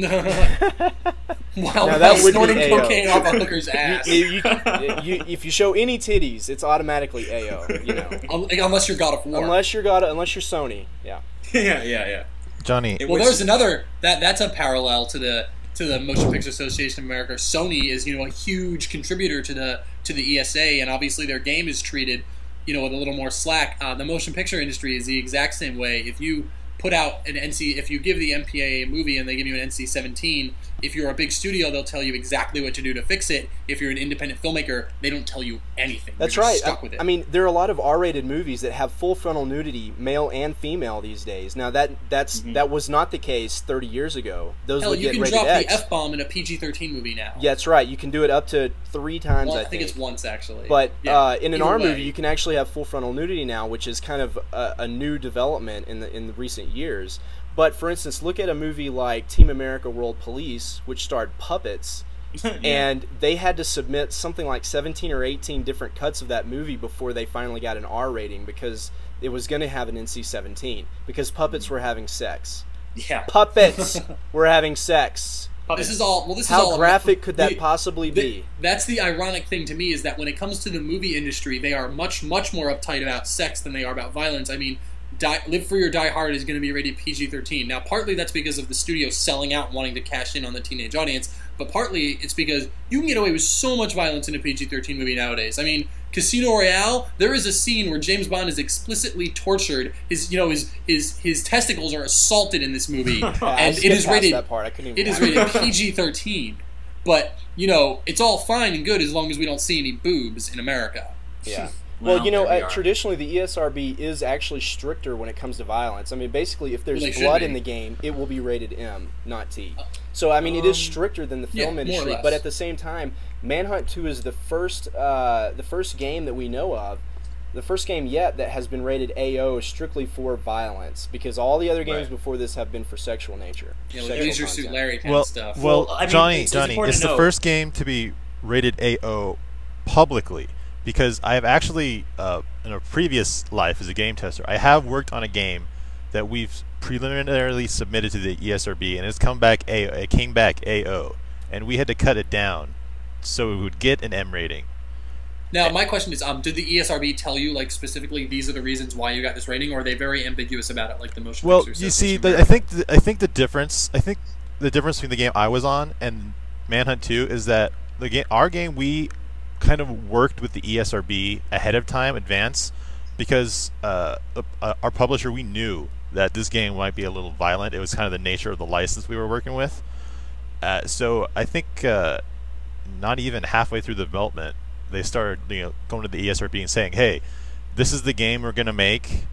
While, Now, that while would be snorting A O. cocaine off a hooker's ass. You- you- you- if you show any titties, it's automatically A O. You know, Un- Unless you're God of War. unless you're got unless you're Sony, yeah. yeah, yeah, yeah. Johnny, It Well, was- there's another that that's a parallel to the to the Motion Picture Association of America. Sony is you know a huge contributor to the to the E S A, and obviously their game is treated you know with a little more slack. Uh, the motion picture industry is the exact same way. If you put out an N C, if you give the M P A A movie and they give you an N C seventeen, if you're a big studio, they'll tell you exactly what to do to fix it. If you're an independent filmmaker, they don't tell you anything. That's You're right. just Stuck I, with it. I mean, there are a lot of R-rated movies that have full frontal nudity, male and female, these days. Now that that's Mhm. that was not the case thirty years ago. Those hell, would you get can rated drop X. the F bomb in a P G thirteen movie now. Yeah, that's right. You can do it up to three times. well, I I think it's once actually. But Yeah. uh, in an Either R way. movie, you can actually have full frontal nudity now, which is kind of a, a new development in the in the recent years. But for instance, look at a movie like Team America: World Police, which starred puppets, Yeah. and they had to submit something like seventeen or eighteen different cuts of that movie before they finally got an R rating because it was going to have an N C seventeen because puppets were having sex. yeah. Puppets were having sex. This is all. Well, this is How all graphic could that the- possibly the- be? That's the ironic thing to me is that when it comes to the movie industry, they are much, much more uptight about sex than they are about violence. I mean, Die, Live Free or Die Hard is going to be rated P G thirteen. Now, partly that's because of the studio selling out and wanting to cash in on the teenage audience, but partly it's because you can get away with so much violence in a P G thirteen movie nowadays. I mean, Casino Royale, there is a scene where James Bond is explicitly tortured. His, you know, his his his testicles are assaulted in this movie, Yeah, I and skipped it is past rated. that part. I couldn't even It is watch rated P G thirteen. But, you know, it's all fine and good as long as we don't see any boobs in America. Yeah. Well, Well, you know, there we uh, are. traditionally the E S R B is actually stricter when it comes to violence. I mean, basically, if there's Well, they should blood be. in the game, it will be rated M, not T. So, I mean, it is Um, stricter than the yeah, film more or industry, less. but at the same time, Manhunt two is the first, uh, the first game that we know of, the first game yet that has been rated A O strictly for violence, because all the other games Right. before this have been for sexual nature. You know, sexual Leisure Suit content. Larry kind well, of stuff. well, Well, I mean, Johnny, it's- it's Johnny, important it's to the know- first game to be rated A O publicly because I have actually, uh, in a previous life as a game tester, I have worked on a game that we've preliminarily submitted to the E S R B, and it's come back A O. It came back A O, and we had to cut it down so it would get an M rating. Now, my question is, um, did the E S R B tell you, like, specifically these are the reasons why you got this rating, or are they very ambiguous about it, like the Motion Well, Picture you see, Association the, of I America? think the, I think the difference, I think the difference between the game I was on and Manhunt two is that the game, our game, we kind of worked with the E S R B ahead of time, advance, because uh, uh, our publisher, we knew that this game might be a little violent. It was kind of the nature of the license we were working with. Uh, so I think uh, not even halfway through the development, they started, you know, going to the E S R B and saying, "Hey, this is the game we're going to make.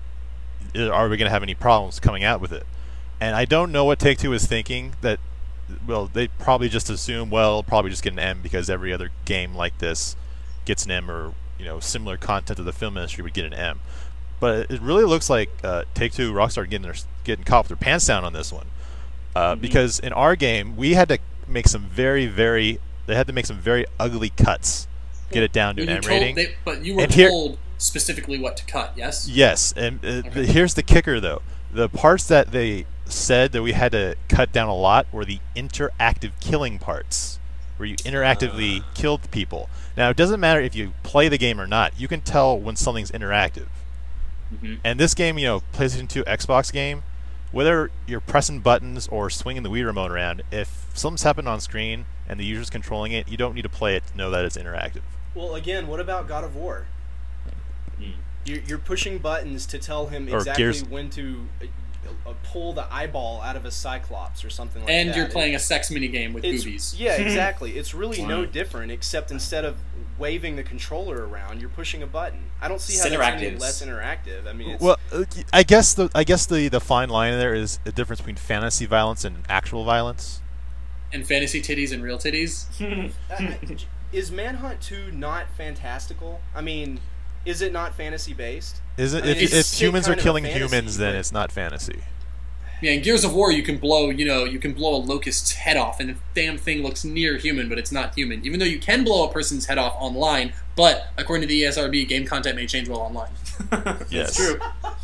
Are we going to have any problems coming out with it?" And I don't know what Take-Two was thinking. That, well, they probably just assume, well, it'll probably just get an M because every other game like this gets an M, or you know, similar content to the film industry would get an M. But it really looks like uh, Take-Two, Rockstar getting their, getting caught with their pants down on this one. uh, Mhm. because in our game we had to make some very, very. They had to make some very ugly cuts, get it down to You an were M told rating. they- but you were And here- told specifically what to cut. Yes. Yes, and uh, the, here's the kicker though: the parts that they said that we had to cut down a lot were the interactive killing parts, where you interactively killed people. Now, it doesn't matter if you play the game or not; you can tell when something's interactive. Mm-hmm. And this game, you know, PlayStation two, Xbox game, whether you're pressing buttons or swinging the Wii remote around, if something's happened on screen and the user's controlling it, you don't need to play it to know that it's interactive. Well, again, what about God of War? Mm. You're, you're pushing buttons to tell him Or exactly Gears- when to uh, uh, pull the eyeball out of a Cyclops or something like And that. you're playing a sex minigame with It's- boobies. Yeah, exactly. It's really no Wow. different, except instead of waving the controller around, you're pushing a button. I don't see how It's that's any interactive. less interactive. I mean, it's, Well, uh, I guess the I guess the, the fine line there is the difference between fantasy violence and actual violence. And fantasy titties and real titties. I- is Manhunt two not fantastical? I mean, is it not fantasy based? Is it I mean, if, it's if still humans are kind of a killing fantasy, humans, then but- it's not fantasy. Yeah, in Gears of War, you can blow, you know, you can blow a locust's head off, and the damn thing looks near human, but it's not human. Even though you can blow a person's head off online, but according to the E S R B, game content may change while online. Yes. True.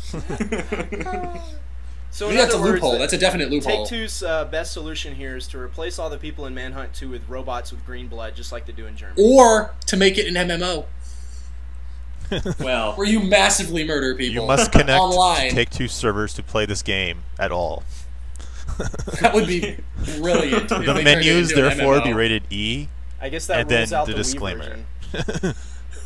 So in Maybe that's a other words, loophole. the- That's a definite loophole. Take-Two's uh, best solution here is to replace all the people in Manhunt two with robots with green blood, just like they do in Germany. Or to make it an M M O, Well, where you massively murder people. You must connect online. to Take-Two servers to play this game at all. That would be brilliant. if The they turned it menus, into an therefore, M M O. be rated E. I guess that And rules then out the the, Wii disclaimer. version.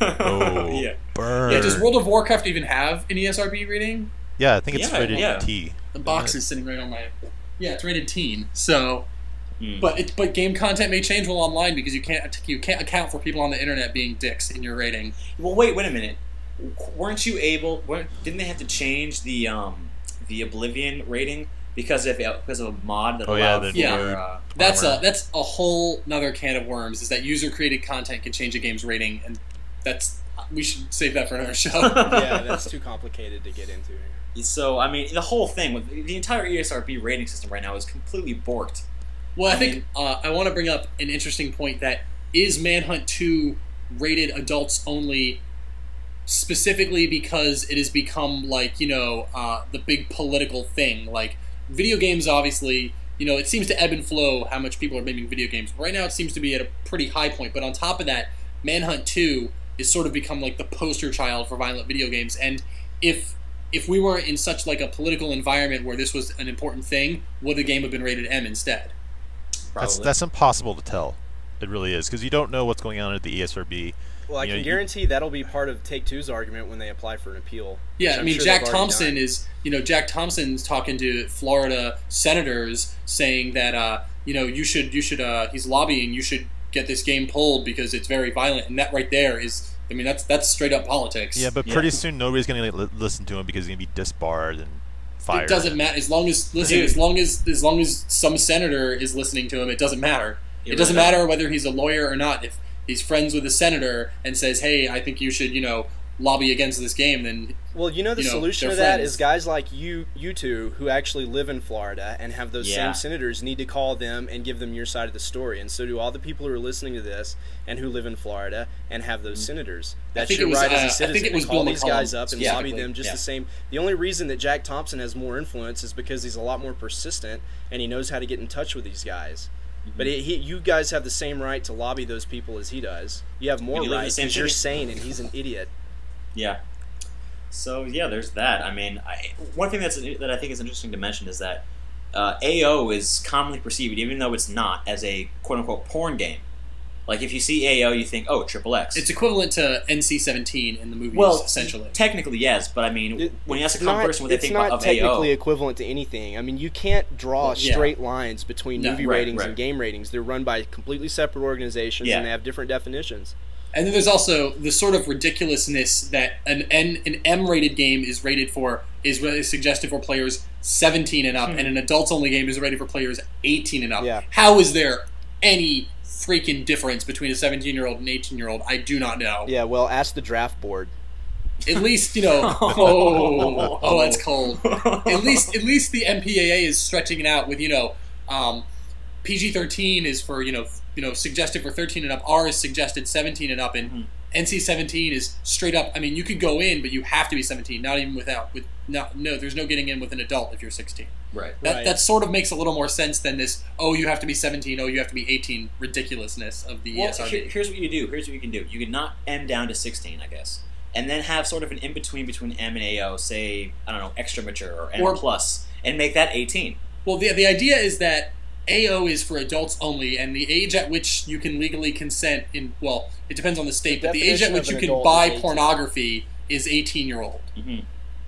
Oh, yeah. burn. Yeah, does World of Warcraft even have an E S R B rating? Yeah, I think it's Yeah, rated yeah. T. The box is sitting right on my. Yeah, it's rated teen. So, Hmm. but it, but game content may change while online because you can't you can't account for people on the internet being dicks in your rating. Well, wait, wait a minute. Weren't you able? Weren't, didn't they have to change the um the Oblivion rating because of because of a mod that Oh, yeah, allowed the for Yeah. uh, That's armor? a that's a whole another can of worms. Is that user created content can change a game's rating, and that's we should save that for another show. Yeah, that's too complicated to get into here. So I mean, the whole thing with the entire E S R B rating system right now is completely borked. Well, I I think mean- uh, I want to bring up an interesting point that is Manhunt two rated adults only specifically because it has become like, you know, uh, the big political thing. Like, video games obviously, you know, it seems to ebb and flow how much people are making video games. Right now it seems to be at a pretty high point, but on top of that, Manhunt two has sort of become like the poster child for violent video games. And if if we weren't in such like a political environment where this was an important thing, would the game have been rated M instead? That's Probably. that's impossible to tell. It really is because you don't know what's going on at the E S R B. Well, I You know, can you- guarantee that'll be part of Take-Two's argument when they apply for an appeal. Yeah, which I I'm mean, sure Jack they've already Thompson done. is, you know, Jack Thompson's talking to Florida senators saying that, uh, you know, you should, you should, uh, he's lobbying, you should get this game pulled because it's very violent, and that right there is, I mean, that's that's straight up politics. Yeah, but Yeah. pretty soon nobody's going to li- listen to him because he's going to be disbarred and fired. It doesn't matter as long as listen, Dude. as long as as long as some senator is listening to him, it doesn't matter. It It doesn't really matter whether he's a lawyer or not. If he's friends with a senator and says, "Hey, I think you should, you know, lobby against this game," then Well, you know the you know, solution they're to that friends. is guys like you, you two, who actually live in Florida and have those Yeah. same senators, need to call them and give them your side of the story. And so do all the people who are listening to this and who live in Florida and have those senators. That's think your it was, right uh, I as a think citizen. it was to call Bill these McCollum, guys up and lobby specifically. them just Yeah. the same. The only reason that Jack Thompson has more influence is because he's a lot more persistent and he knows how to get in touch with these guys. Mm-hmm. But it, he, you guys have the same right to lobby those people as he does. You have more And you live in the rights same because you're city. sane and he's an idiot. Yeah. So yeah, there's that. I mean, I, one thing that's that I think is interesting to mention is that uh, A O is commonly perceived, even though it's not, as a quote unquote porn game. Like if you see A O, you think, oh, Triple X. it's equivalent to N C seventeen in the movies, well, essentially. technically yes, but I mean, It- when you ask a it's common not- person what they it's think not of A technically O, equivalent to anything. I mean, you can't draw Well, yeah. straight lines between No, movie right, ratings right. and game ratings. They're run by completely separate organizations, Yeah. and they have different definitions. And then there's also the sort of ridiculousness that an N, an M-rated game is rated for is really suggested for players seventeen and up, and an adults-only game is rated for players eighteen and up. Yeah. How is there any freaking difference between a seventeen-year-old and an eighteen-year-old? I do not know. Yeah, well, ask the draft board. At least you know. Oh, oh, that's cold. At least, at least the M P A A is stretching it out with you know Um, P G thirteen is for you know you know suggested for thirteen and up. R is suggested seventeen and up, and mm-hmm. N C seventeen is straight up. I mean, you could go in, but you have to be seventeen. Not even without with no no. There's no getting in with an adult if you're sixteen. Right. That right. that sort of makes a little more sense than this. Oh, you have to be seventeen. Oh, you have to be eighteen. Ridiculousness of the well, E S R B. Here, here's what you do. Here's what you can do. You can knock M down to sixteen, I guess, and then have sort of an in between between M and A O. Say I don't know, extra mature or M Or- plus, and make that eighteen. Well, the the idea is that A O is for adults only, and the age at which you can legally consent in well, it depends on the state, The but the age at definition which of you an can adult buy is eighteen. pornography is eighteen year old. Mm-hmm.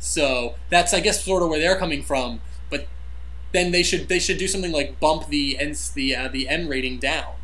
So that's I guess sort of where they're coming from, but then they should they should do something like bump the N the uh, the M rating down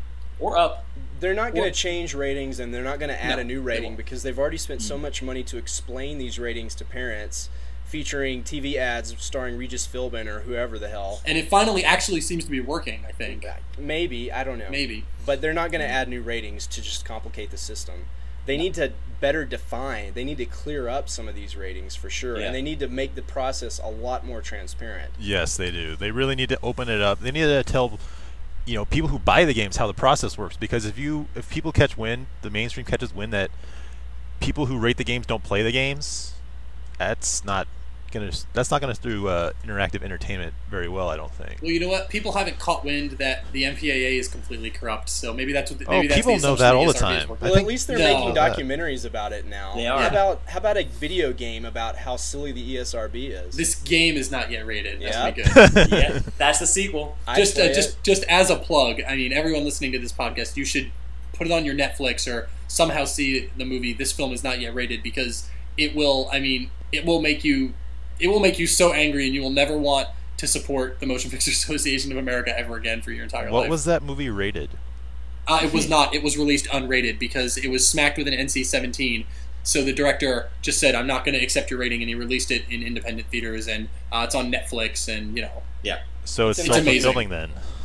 Or up. They're not going Well- to change ratings, and they're not going to add No, a new they rating won't. because they've already spent so much money to explain these ratings to parents, featuring T V ads starring Regis Philbin or whoever the hell. and it finally actually seems to be working. I think Maybe, I don't know. maybe. But they're not going to add new ratings to just complicate the system. They need to better define. They need to clear up some of these ratings for sure, Yeah. and they need to make the process a lot more transparent. Yes, they do. They really need to open it up. They need to tell, you know, people who buy the games how the process works. Because if you, if people catch wind, the mainstream catches wind that people who rate the games don't play the games, that's not gonna. That's not gonna do uh, interactive entertainment very well. I don't think. Well, you know what? People haven't caught wind that the M P A A is completely corrupt. So maybe that's what. The, Oh, maybe that's people the know assumption that all the E S R B is time. working. I Well, think- at least they're No. making that. documentaries about it now. They are. How about how about a video game about how silly the E S R B is? This game is not yet rated. That's Yeah. pretty good. Yeah, that's the sequel. I'd just uh, play just it. just as a plug, I mean, everyone listening to this podcast, you should put it on your Netflix or somehow see the movie. This film is not yet rated because it will. I mean, it will make you. It will make you so angry, and you will never want to support the Motion Picture Association of America ever again for your entire What life. was that movie rated? Uh, it was not. It was released unrated because it was smacked with an N C seventeen. So the director just said, "I'm not going to accept your rating," and he released it in independent theaters, and uh, it's on Netflix, and you know, Yeah. So it's, It's self-fulfilling then.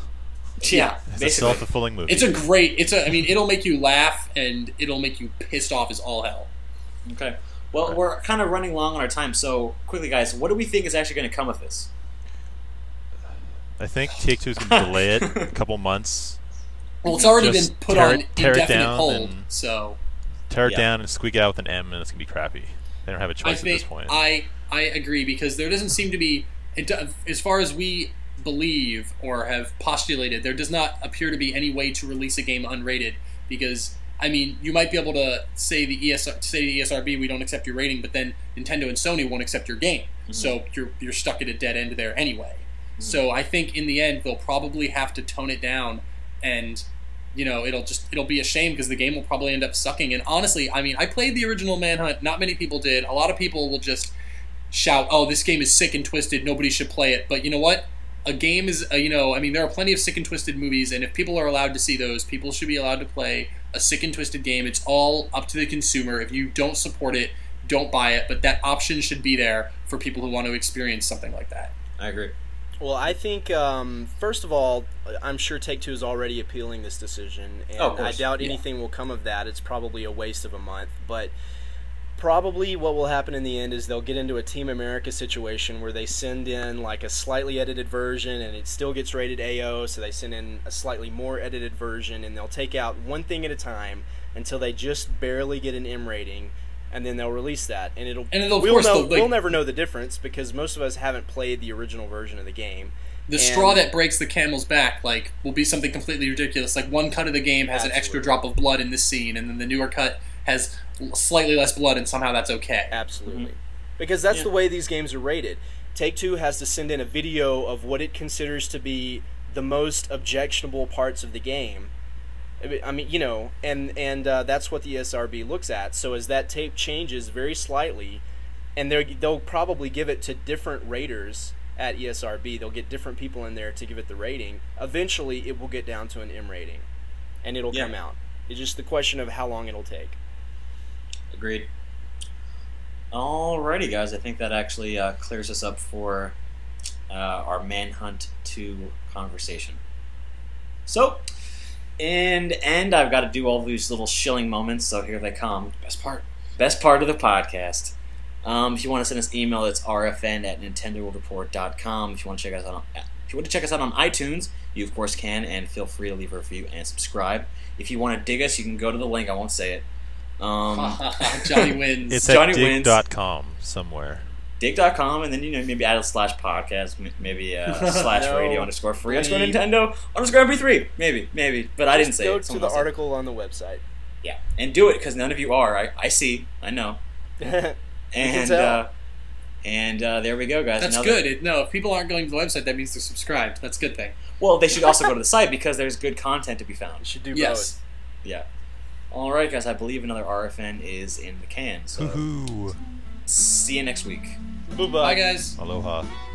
yeah, It's a basically. self-fulfilling movie. It's a great. It's a. I mean, it'll make you laugh, and it'll make you pissed off as all hell. Okay. Well, we're kind of running long on our time, so quickly, guys, what do we think is actually going to come of this? I think Take Two is going to delay it a couple months, Well, it's already Just been put tear on it- tear it indefinite down hold, and- so tear it Yeah. down and squeak it out with an M, and it's going to be crappy. They don't have a I choice at this think point. I I agree because there doesn't seem to be, it, do- as far as we believe or have postulated, there does not appear to be any way to release a game unrated because. I mean, you might be able to say the E S R, say the E S R B, we don't accept your rating, but then Nintendo and Sony won't accept your game, Mm-hmm. so you're you're stuck at a dead end there anyway. So I think in the end they'll probably have to tone it down, and you know it'll just it'll be a shame because the game will probably end up sucking. And honestly, I mean, I played the original Manhunt. Not many people did. A lot of people will just shout, "Oh, this game is sick and twisted. Nobody should play it." But you know what? A game is, uh, you know, I mean, there are plenty of sick and twisted movies, and if people are allowed to see those, people should be allowed to play a sick and twisted game. It's all up to the consumer. If you don't support it, don't buy it. But that option should be there for people who want to experience something like that. I agree. Well, I think um, first of all, I'm sure Take Two is already appealing this decision, and Oh, of I course, doubt yeah. anything will come of that. It's probably a waste of a month, but probably what will happen in the end is they'll get into a Team America situation where they send in like a slightly edited version, and it still gets rated A O, so they send in a slightly more edited version, and they'll take out one thing at a time until they just barely get an M rating. And then they'll release that, and it'll. And it'll, of we'll course, know, they'll, like- we'll never know the difference because most of us haven't played the original version of the game. The And- straw that breaks the camel's back, like, will be something completely ridiculous. Like, one cut of the game has an extra Absolutely. drop of blood in this scene, and then the newer cut has slightly less blood, and somehow that's okay. Absolutely. Because that's Yeah. the way these games are rated. Take-Two has to send in a video of what it considers to be the most objectionable parts of the game. I mean- I mean, you know, and, and uh, that's what the E S R B looks at. So as that tape changes very slightly, and they're- they'll probably give it to different raters at E S R B, they'll get different people in there to give it the rating. Eventually, it will get down to an M rating, and it'll Yeah. come out. It's just the question of how long it'll take. Agreed. Alrighty, guys. I think that actually uh, clears us up for uh, our Manhunt two conversation. So, in the end, I've got to do all these little shilling moments, so here they come. Best part. Best part of the podcast. Um, if you want to send us an email, it's r f n at nintendo world report dot com. If you want to check us out on, if you want to check us out on iTunes, you of course can, and feel free to leave a review and subscribe. If you want to dig us, you can go to the link. I won't say it. Um, Johnny wins. It's Johnny at wins. dig dot com somewhere. dig dot com, and then, you know, maybe add a slash podcast, m- maybe uh, slash No. radio underscore free underscore Leave. Nintendo underscore M P three. Maybe, maybe. But I didn't Just say go it. to Someone the else did. article on the website. Yeah, and do it, because none of you are. I, I see. I know. And tell. uh, and uh, there we go, guys. That's Another- good. It, no, if people aren't going to the website, that means they're subscribed. That's a good thing. Well, they should also go to the site, because there's good content to be You found. should do Yes. Yeah. All right, guys. I believe another R F N is in the can. So Woohoo! see you next week. both. Bye, guys. Aloha.